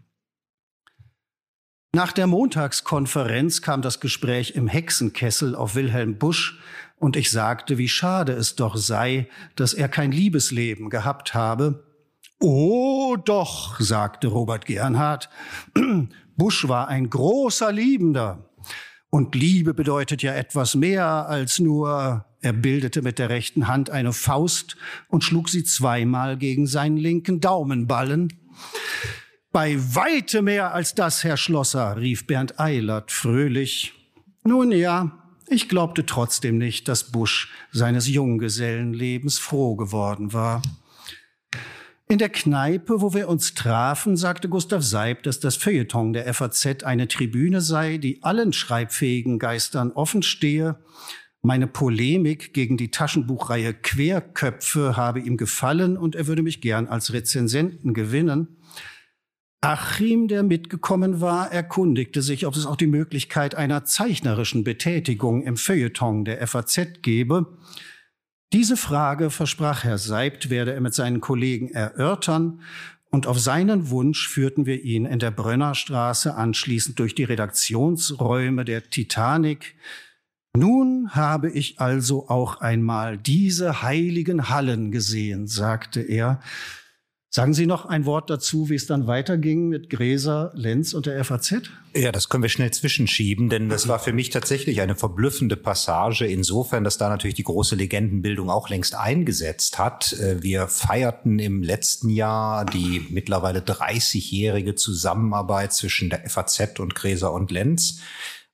Nach der Montagskonferenz kam das Gespräch im Hexenkessel auf Wilhelm Busch und ich sagte, wie schade es doch sei, dass er kein Liebesleben gehabt habe. »Oh doch«, sagte Robert Gernhardt, »Busch war ein großer Liebender. Und Liebe bedeutet ja etwas mehr als nur...« Er bildete mit der rechten Hand eine Faust und schlug sie zweimal gegen seinen linken Daumenballen. »Bei weite mehr als das, Herr Schlosser«, rief Bernd Eilert fröhlich. Nun ja, ich glaubte trotzdem nicht, dass Busch seines Junggesellenlebens froh geworden war. In der Kneipe, wo wir uns trafen, sagte Gustav Seibt, dass das Feuilleton der F A Z eine Tribüne sei, die allen schreibfähigen Geistern offen stehe. Meine Polemik gegen die Taschenbuchreihe Querköpfe habe ihm gefallen und er würde mich gern als Rezensenten gewinnen. Achim, der mitgekommen war, erkundigte sich, ob es auch die Möglichkeit einer zeichnerischen Betätigung im Feuilleton der F A Z gebe. Diese Frage, versprach Herr Seibt, werde er mit seinen Kollegen erörtern, und auf seinen Wunsch führten wir ihn in der Brönnerstraße anschließend durch die Redaktionsräume der Titanic. Nun habe ich also auch einmal diese heiligen Hallen gesehen, sagte er. Sagen Sie noch ein Wort dazu, wie es dann weiterging mit Gräser, Lenz und der F A Z? Ja, das können wir schnell zwischenschieben, denn das war für mich tatsächlich eine verblüffende Passage, insofern, dass da natürlich die große Legendenbildung auch längst eingesetzt hat. Wir feierten im letzten Jahr die mittlerweile dreißigjährige Zusammenarbeit zwischen der F A Z und Gräser und Lenz.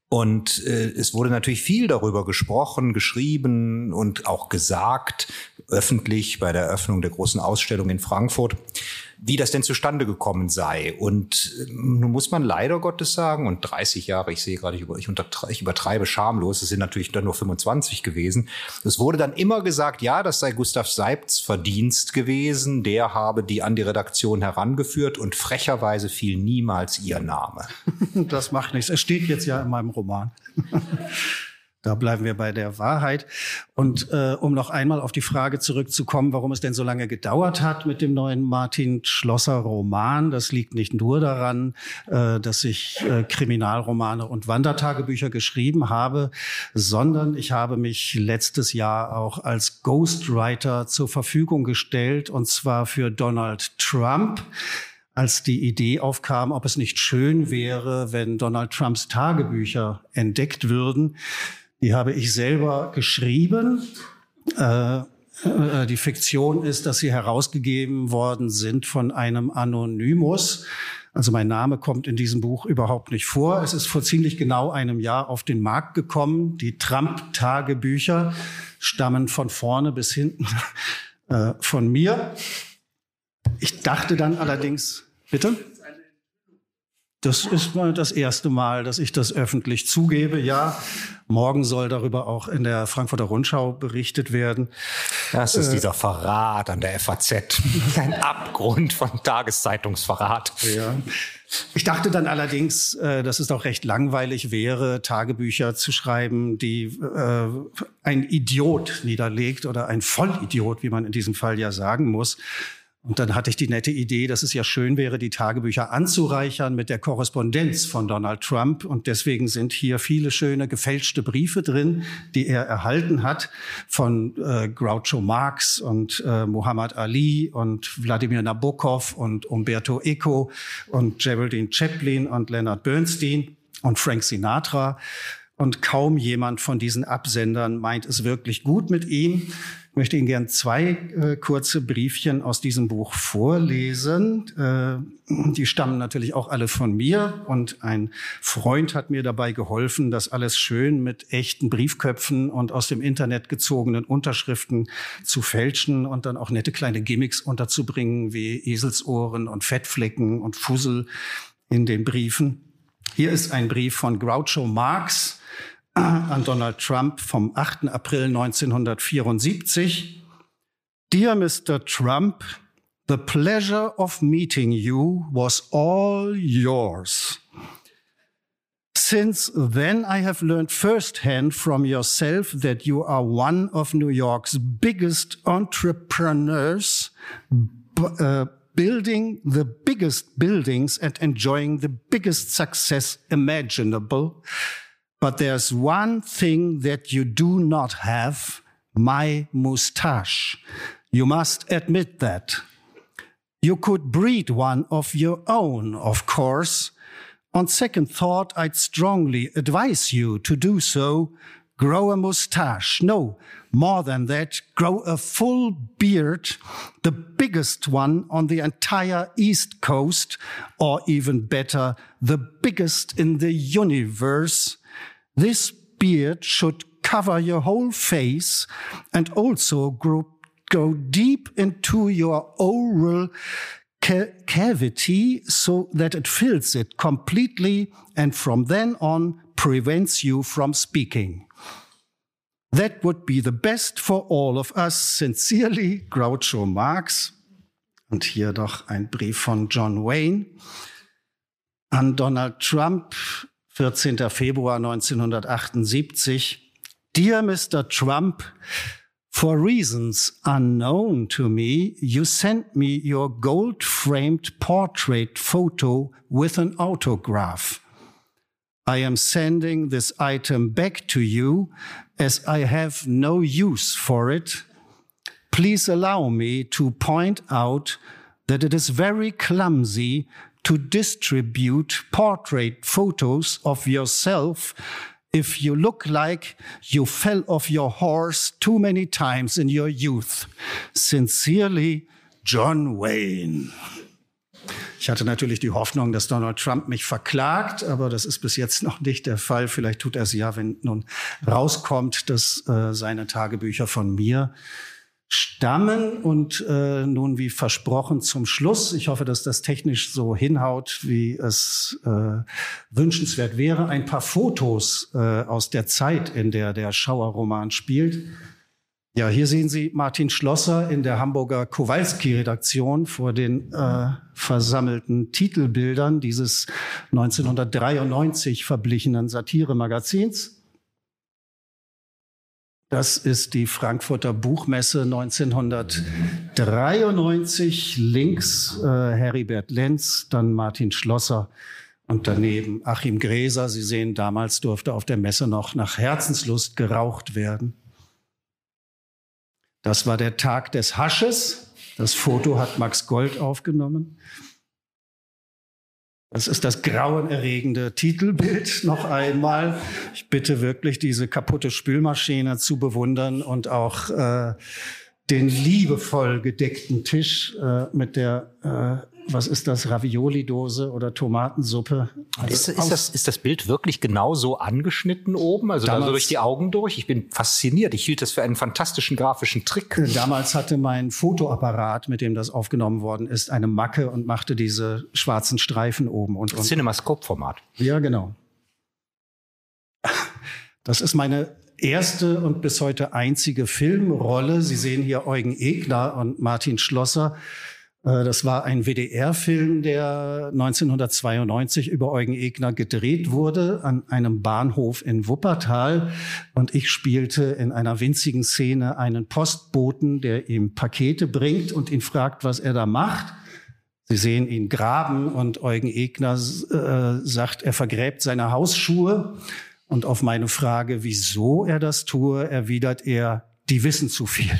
Und äh, es wurde natürlich viel darüber gesprochen, geschrieben und auch gesagt, öffentlich bei der Eröffnung der großen Ausstellung in Frankfurt, wie das denn zustande gekommen sei. Und äh, nun muss man leider Gottes sagen, und dreißig Jahre, ich sehe gerade, ich, über, ich, untertreibe, ich übertreibe schamlos, es sind natürlich dann nur fünfundzwanzig gewesen. Es wurde dann immer gesagt, ja, das sei Gustav Seibts Verdienst gewesen, der habe die an die Redaktion herangeführt, und frecherweise fiel niemals ihr Name. Das macht nichts. Es steht jetzt ja in meinem Roman. Da bleiben wir bei der Wahrheit. Und äh, um noch einmal auf die Frage zurückzukommen, warum es denn so lange gedauert hat mit dem neuen Martin Schlosser Roman, das liegt nicht nur daran, äh, dass ich äh, Kriminalromane und Wandertagebücher geschrieben habe, sondern ich habe mich letztes Jahr auch als Ghostwriter zur Verfügung gestellt, und zwar für Donald Trump. Als die Idee aufkam, ob es nicht schön wäre, wenn Donald Trumps Tagebücher entdeckt würden. Die habe ich selber geschrieben. Äh, äh, die Fiktion ist, dass sie herausgegeben worden sind von einem Anonymous. Also mein Name kommt in diesem Buch überhaupt nicht vor. Es ist vor ziemlich genau einem Jahr auf den Markt gekommen. Die Trump-Tagebücher stammen von vorne bis hinten äh, von mir. Ich dachte dann allerdings, bitte? Das ist mal das erste Mal, dass ich das öffentlich zugebe. Ja, morgen soll darüber auch in der Frankfurter Rundschau berichtet werden. Das ist äh, dieser Verrat an der F A Z. Ein Abgrund von Tageszeitungsverrat. Ja. Ich dachte dann allerdings, äh, dass es doch recht langweilig wäre, Tagebücher zu schreiben, die äh, ein Idiot niederlegt oder ein Vollidiot, wie man in diesem Fall ja sagen muss. Und dann hatte ich die nette Idee, dass es ja schön wäre, die Tagebücher anzureichern mit der Korrespondenz von Donald Trump. Und deswegen sind hier viele schöne gefälschte Briefe drin, die er erhalten hat von äh, Groucho Marx und äh, Muhammad Ali und Wladimir Nabokov und Umberto Eco und Geraldine Chaplin und Leonard Bernstein und Frank Sinatra. Und kaum jemand von diesen Absendern meint es wirklich gut mit ihm. Ich möchte Ihnen gern zwei äh, kurze Briefchen aus diesem Buch vorlesen. Äh, die stammen natürlich auch alle von mir. Und ein Freund hat mir dabei geholfen, das alles schön mit echten Briefköpfen und aus dem Internet gezogenen Unterschriften zu fälschen und dann auch nette kleine Gimmicks unterzubringen, wie Eselsohren und Fettflecken und Fussel in den Briefen. Hier ist ein Brief von Groucho Marx an Donald Trump vom achten April neunzehnhundertvierundsiebzig. Dear Mister Trump, the pleasure of meeting you was all yours. Since then, I have learned firsthand from yourself that you are one of New York's biggest entrepreneurs, uh, building the biggest buildings and enjoying the biggest success imaginable. But there's one thing that you do not have, my mustache. You must admit that. You could breed one of your own, of course. On second thought, I'd strongly advise you to do so. Grow a mustache. No, more than that, grow a full beard, the biggest one on the entire East Coast, or even better, the biggest in the universe. This beard should cover your whole face and also grow, go deep into your oral ca- cavity so that it fills it completely and from then on prevents you from speaking. That would be the best for all of us. Sincerely, Groucho Marx. Und hier doch ein Brief von John Wayne an Donald Trump, vierzehnter Februar neunzehnhundertachtundsiebzig. Dear Mister Trump, for reasons unknown to me, you sent me your gold-framed portrait photo with an autograph. I am sending this item back to you as I have no use for it. Please allow me to point out that it is very clumsy to distribute portrait photos of yourself if you look like you fell off your horse too many times in your youth. Sincerely, John Wayne. Ich hatte natürlich die Hoffnung, dass Donald Trump mich verklagt, aber das ist bis jetzt noch nicht der Fall. Vielleicht tut er es ja, wenn nun rauskommt, dass äh, seine Tagebücher von mir stammen. Und äh, nun, wie versprochen, zum Schluss. Ich hoffe, dass das technisch so hinhaut, wie es äh, wünschenswert wäre. Ein paar Fotos äh, aus der Zeit, in der der Schauerroman spielt. Ja, hier sehen Sie Martin Schlosser in der Hamburger Kowalski-Redaktion vor den äh, versammelten Titelbildern dieses neunzehnhundertdreiundneunzig verblichenen Satire-Magazins. Das ist die Frankfurter Buchmesse neunzehnhundertdreiundneunzig. Links äh, Heribert Lenz, dann Martin Schlosser und daneben Achim Gräser. Sie sehen, damals durfte auf der Messe noch nach Herzenslust geraucht werden. Das war der Tag des Hasches. Das Foto hat Max Gold aufgenommen. Das ist das grauenerregende Titelbild noch einmal. Ich bitte wirklich, diese kaputte Spülmaschine zu bewundern und auch äh, den liebevoll gedeckten Tisch äh, mit der, äh, was ist das, Ravioli-Dose oder Tomatensuppe. Also ist, ist, das, ist das Bild wirklich genau so angeschnitten oben? Also da so durch die Augen durch? Ich bin fasziniert. Ich hielt das für einen fantastischen grafischen Trick. Damals hatte mein Fotoapparat, mit dem das aufgenommen worden ist, eine Macke und machte diese schwarzen Streifen oben und unten. Cinemascope-Format. Ja, genau. Das ist meine erste und bis heute einzige Filmrolle. Sie sehen hier Eugen Egner und Martin Schlosser. Das war ein W D R-Film, der neunzehnhundertzweiundneunzig über Eugen Egner gedreht wurde an einem Bahnhof in Wuppertal. Und ich spielte in einer winzigen Szene einen Postboten, der ihm Pakete bringt und ihn fragt, was er da macht. Sie sehen ihn graben und Eugen Egner äh, sagt, er vergräbt seine Hausschuhe. Und auf meine Frage, wieso er das tue, erwidert er, die wissen zu viel.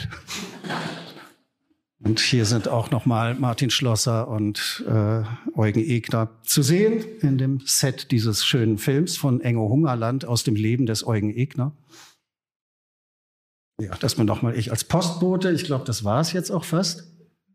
Und hier sind auch nochmal Martin Schlosser und äh, Eugen Egner zu sehen in dem Set dieses schönen Films von Engo Hungerland aus dem Leben des Eugen Egner. Ja, das bin nochmal ich als Postbote. Ich glaube, das war es jetzt auch fast.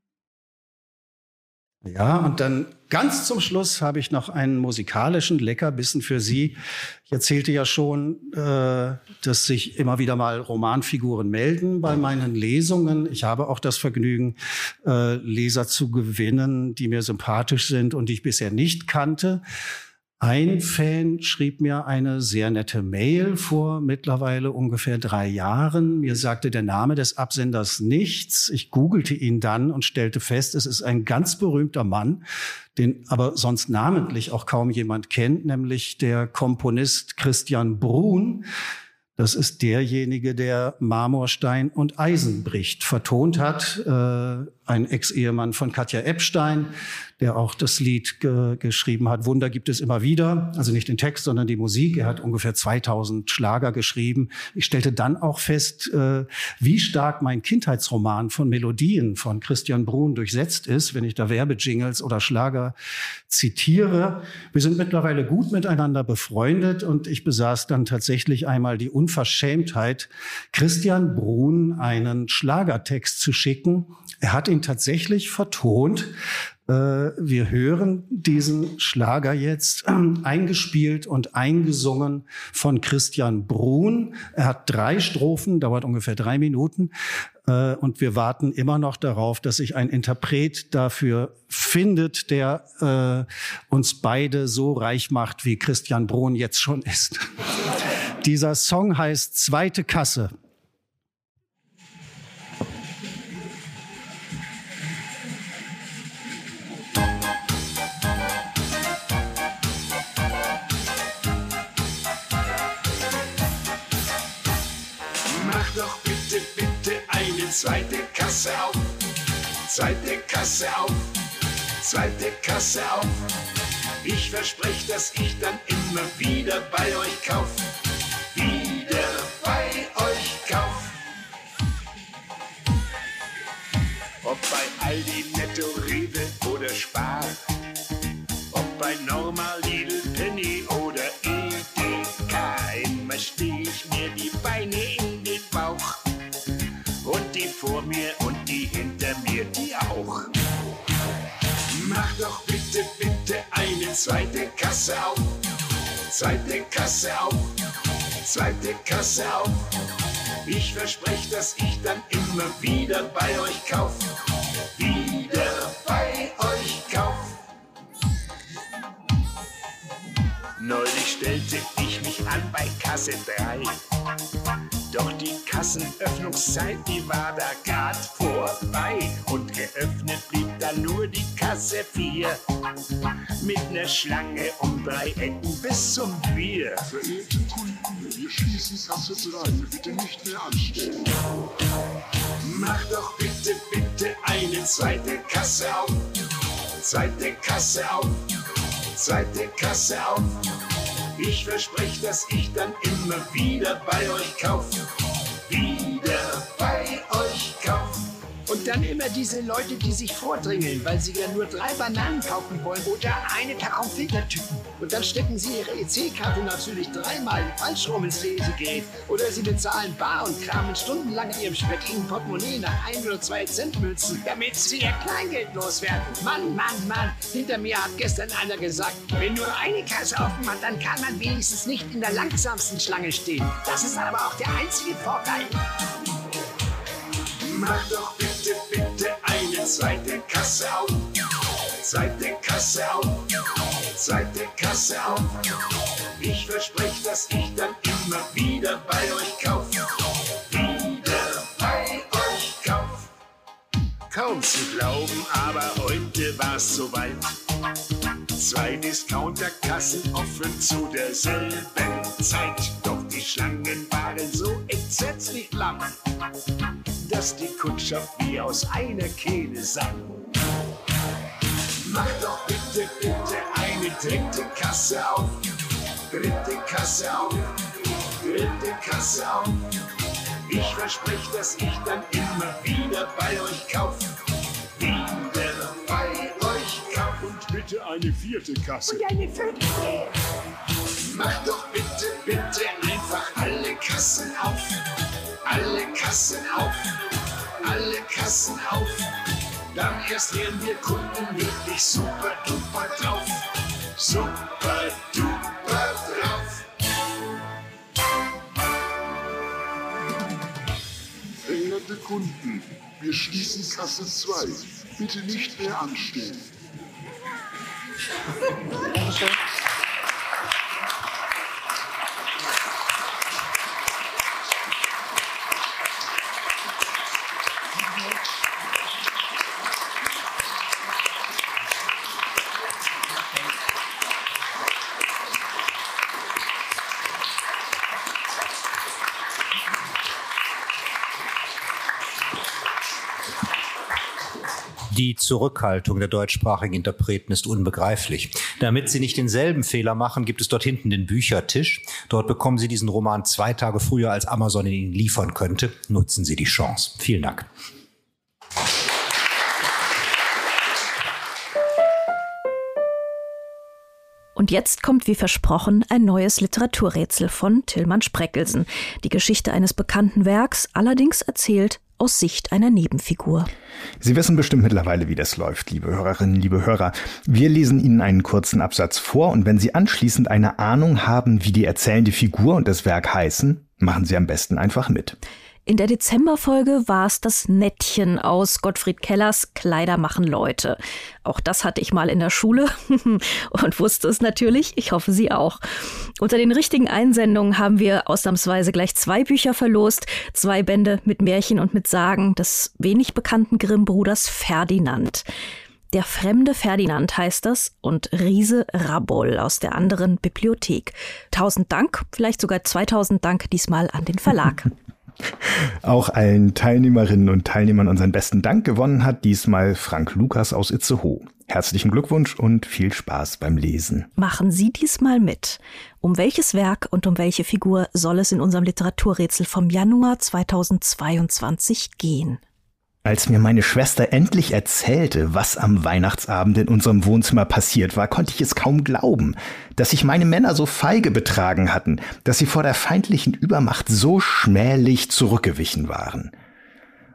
Ja, und dann ganz zum Schluss habe ich noch einen musikalischen Leckerbissen für Sie. Ich erzählte ja schon, äh, dass sich immer wieder mal Romanfiguren melden bei meinen Lesungen. Ich habe auch das Vergnügen, äh, Leser zu gewinnen, die mir sympathisch sind und die ich bisher nicht kannte. Ein Fan schrieb mir eine sehr nette Mail vor mittlerweile ungefähr drei Jahren. Mir sagte der Name des Absenders nichts. Ich googelte ihn dann und stellte fest, es ist ein ganz berühmter Mann, den aber sonst namentlich auch kaum jemand kennt, nämlich der Komponist Christian Bruhn. Das ist derjenige, der Marmorstein und Eisenbricht vertont hat. Äh, ein Ex-Ehemann von Katja Epstein, der auch das Lied ge- geschrieben hat. Wunder gibt es immer wieder. Also nicht den Text, sondern die Musik. Er hat ungefähr zweitausend Schlager geschrieben. Ich stellte dann auch fest, äh, wie stark mein Kindheitsroman von Melodien von Christian Bruhn durchsetzt ist, wenn ich da Werbejingles oder Schlager zitiere. Wir sind mittlerweile gut miteinander befreundet und ich besaß dann tatsächlich einmal die Unverschämtheit, Christian Bruhn einen Schlagertext zu schicken. Er hat ihn tatsächlich vertont. Wir hören diesen Schlager jetzt eingespielt und eingesungen von Christian Bruhn. Er hat drei Strophen, dauert ungefähr drei Minuten. Und wir warten immer noch darauf, dass sich ein Interpret dafür findet, der uns beide so reich macht, wie Christian Bruhn jetzt schon ist. Dieser Song heißt Zweite Kasse. Doch bitte, bitte eine zweite Kasse auf, zweite Kasse auf, zweite Kasse auf. Ich verspreche, dass ich dann immer wieder bei euch kauf, wieder bei euch kauf. Ob bei Aldi, Netto, Rewe oder Spar, ob bei Norma, Lidl, Penny oder Edeka, immer steh ich mir die Beine in den Bauch und die vor mir und die hinter mir, die auch. Mach doch auf, zweite Kasse auf, zweite Kasse auf. Ich verspreche, dass ich dann immer wieder bei euch kauf, wieder bei euch kauf. Neulich stellte ich mich an bei Kasse drei. Doch die Kassenöffnungszeit, die war da grad vorbei. Und geöffnet blieb dann nur die Kasse vier. Mit ner Schlange um drei Ecken bis zum Bier. Verehrte Kunden, wir schließen Kasse drei. Bitte nicht mehr anstellen. Mach doch bitte, bitte eine zweite Kasse auf. Zweite Kasse auf. Zweite Kasse auf. Ich verspreche, dass ich dann immer wieder bei euch kauf. Wieder bei euch kauf. Und dann immer diese Leute, die sich vordringeln, weil sie ja nur drei Bananen kaufen wollen oder eine Packung Filtertüten. Und dann stecken sie ihre E C-Karte natürlich dreimal falsch rum ins Lesegerät. Oder sie bezahlen bar und kramen stundenlang in ihrem speckigen Portemonnaie nach ein oder zwei Centmünzen, damit sie ihr Kleingeld loswerden. Mann, Mann, Mann, hinter mir hat gestern einer gesagt, wenn nur eine Kasse offen hat, dann kann man wenigstens nicht in der langsamsten Schlange stehen. Das ist aber auch der einzige Vorteil. Mach doch bitte, bitte eine zweite Kasse auf. Zweite Kasse auf. Zweite Kasse auf. Ich verspreche, dass ich dann immer wieder bei euch kauf. Wieder bei euch kauf. Kaum zu glauben, aber heute war's soweit. Zwei Discounterkassen offen zu derselben Zeit. Doch die Schlangen waren so entsetzlich lang, dass die Kundschaft wie aus einer Kehle sang. Mach doch bitte, bitte eine dritte Kasse auf. Dritte Kasse auf. Dritte Kasse auf. Ich verspreche, dass ich dann immer wieder bei euch kauf. Wieder bei euch kauf. Und bitte eine vierte Kasse. Und eine fünfte. Mach doch bitte, bitte einfach alle Kassen auf. Alle Kassen auf. Alle Kassen auf. Dann erst wären wir Kunden wirklich super duper drauf. Super duper drauf. Verehrte Kunden, wir schließen Kasse zwei. Bitte nicht mehr anstehen. Die Zurückhaltung der deutschsprachigen Interpreten ist unbegreiflich. Damit Sie nicht denselben Fehler machen, gibt es dort hinten den Büchertisch. Dort bekommen Sie diesen Roman zwei Tage früher, als Amazon ihn Ihnen liefern könnte. Nutzen Sie die Chance. Vielen Dank. Und jetzt kommt, wie versprochen, ein neues Literaturrätsel von Tilman Spreckelsen. Die Geschichte eines bekannten Werks, allerdings erzählt aus Sicht einer Nebenfigur. Sie wissen bestimmt mittlerweile, wie das läuft, liebe Hörerinnen, liebe Hörer. Wir lesen Ihnen einen kurzen Absatz vor und wenn Sie anschließend eine Ahnung haben, wie die erzählende Figur und das Werk heißen, machen Sie am besten einfach mit. In der Dezemberfolge war es das Nettchen aus Gottfried Kellers Kleider machen Leute. Auch das hatte ich mal in der Schule und wusste es natürlich. Ich hoffe, Sie auch. Unter den richtigen Einsendungen haben wir ausnahmsweise gleich zwei Bücher verlost. Zwei Bände mit Märchen und mit Sagen des wenig bekannten Grimm-Bruders Ferdinand. Der fremde Ferdinand heißt das und Riese Raboll aus der anderen Bibliothek. Tausend Dank, vielleicht sogar zweitausend Dank diesmal an den Verlag. Auch allen Teilnehmerinnen und Teilnehmern unseren besten Dank. Gewonnen hat diesmal Frank Lukas aus Itzehoe. Herzlichen Glückwunsch und viel Spaß beim Lesen. Machen Sie diesmal mit. Um welches Werk und um welche Figur soll es in unserem Literaturrätsel vom Januar zweitausendzweiundzwanzig gehen? Als mir meine Schwester endlich erzählte, was am Weihnachtsabend in unserem Wohnzimmer passiert war, konnte ich es kaum glauben, dass sich meine Männer so feige betragen hatten, dass sie vor der feindlichen Übermacht so schmählich zurückgewichen waren.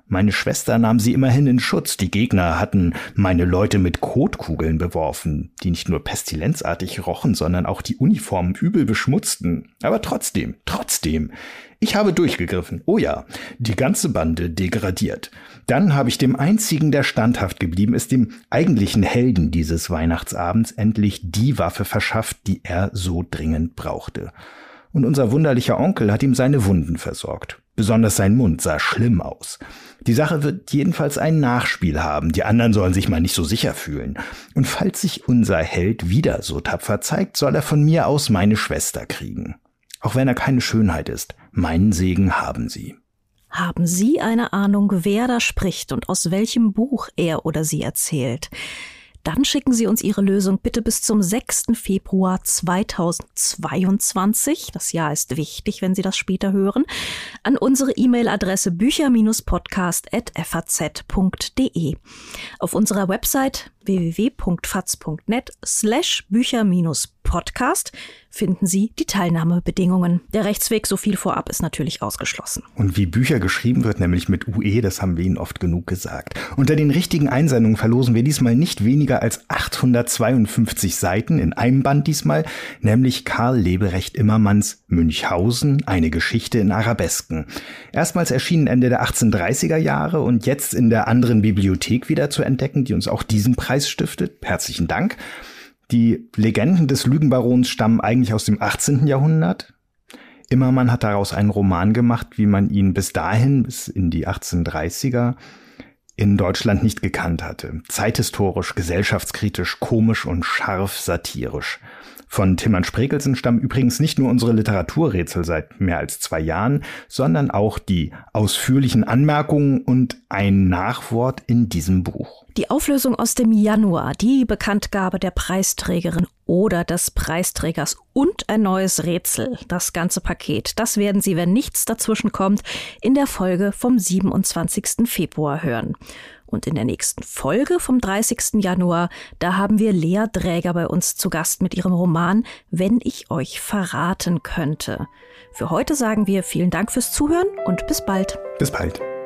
Meine Schwester nahm sie immerhin in Schutz. Die Gegner hatten meine Leute mit Kotkugeln beworfen, die nicht nur pestilenzartig rochen, sondern auch die Uniformen übel beschmutzten. Aber trotzdem, trotzdem, ich habe durchgegriffen. Oh ja, die ganze Bande degradiert. Dann habe ich dem einzigen, der standhaft geblieben ist, dem eigentlichen Helden dieses Weihnachtsabends, endlich die Waffe verschafft, die er so dringend brauchte. Und unser wunderlicher Onkel hat ihm seine Wunden versorgt. Besonders sein Mund sah schlimm aus. Die Sache wird jedenfalls ein Nachspiel haben. Die anderen sollen sich mal nicht so sicher fühlen. Und falls sich unser Held wieder so tapfer zeigt, soll er von mir aus meine Schwester kriegen. Auch wenn er keine Schönheit ist, meinen Segen haben sie. Haben Sie eine Ahnung, wer da spricht und aus welchem Buch er oder sie erzählt? Dann schicken Sie uns Ihre Lösung bitte bis zum sechsten Februar zweitausendzweiundzwanzig. Das Jahr ist wichtig, wenn Sie das später hören. An unsere E-Mail-Adresse bücher podcast at f a z punkt d e. Auf unserer Website w w w punkt faz punkt net slash bücher podcast finden Sie die Teilnahmebedingungen. Der Rechtsweg, so viel vorab, ist natürlich ausgeschlossen. Und wie Bücher geschrieben wird, nämlich mit U E, das haben wir Ihnen oft genug gesagt. Unter den richtigen Einsendungen verlosen wir diesmal nicht weniger als achthundertzweiundfünfzig Seiten, in einem Band diesmal, nämlich Karl Leberecht Immermanns Münchhausen, eine Geschichte in Arabesken. Erstmals erschienen Ende der achtzehnhundertdreißiger Jahre und jetzt in der anderen Bibliothek wieder zu entdecken, die uns auch diesen Preis stiftet. Herzlichen Dank. Die Legenden des Lügenbarons stammen eigentlich aus dem achtzehnten Jahrhundert. Immermann hat daraus einen Roman gemacht, wie man ihn bis dahin, bis in die achtzehnhundertdreißiger, in Deutschland nicht gekannt hatte. Zeithistorisch, gesellschaftskritisch, komisch und scharf satirisch. Von Timmann Sprekelsen stammen übrigens nicht nur unsere Literaturrätsel seit mehr als zwei Jahren, sondern auch die ausführlichen Anmerkungen und ein Nachwort in diesem Buch. Die Auflösung aus dem Januar, die Bekanntgabe der Preisträgerin oder des Preisträgers und ein neues Rätsel, das ganze Paket, das werden Sie, wenn nichts dazwischen kommt, in der Folge vom siebenundzwanzigsten Februar hören. Und in der nächsten Folge vom dreißigsten Januar, da haben wir Lea Dräger bei uns zu Gast mit ihrem Roman Wenn ich euch verraten könnte. Für heute sagen wir vielen Dank fürs Zuhören und bis bald. Bis bald.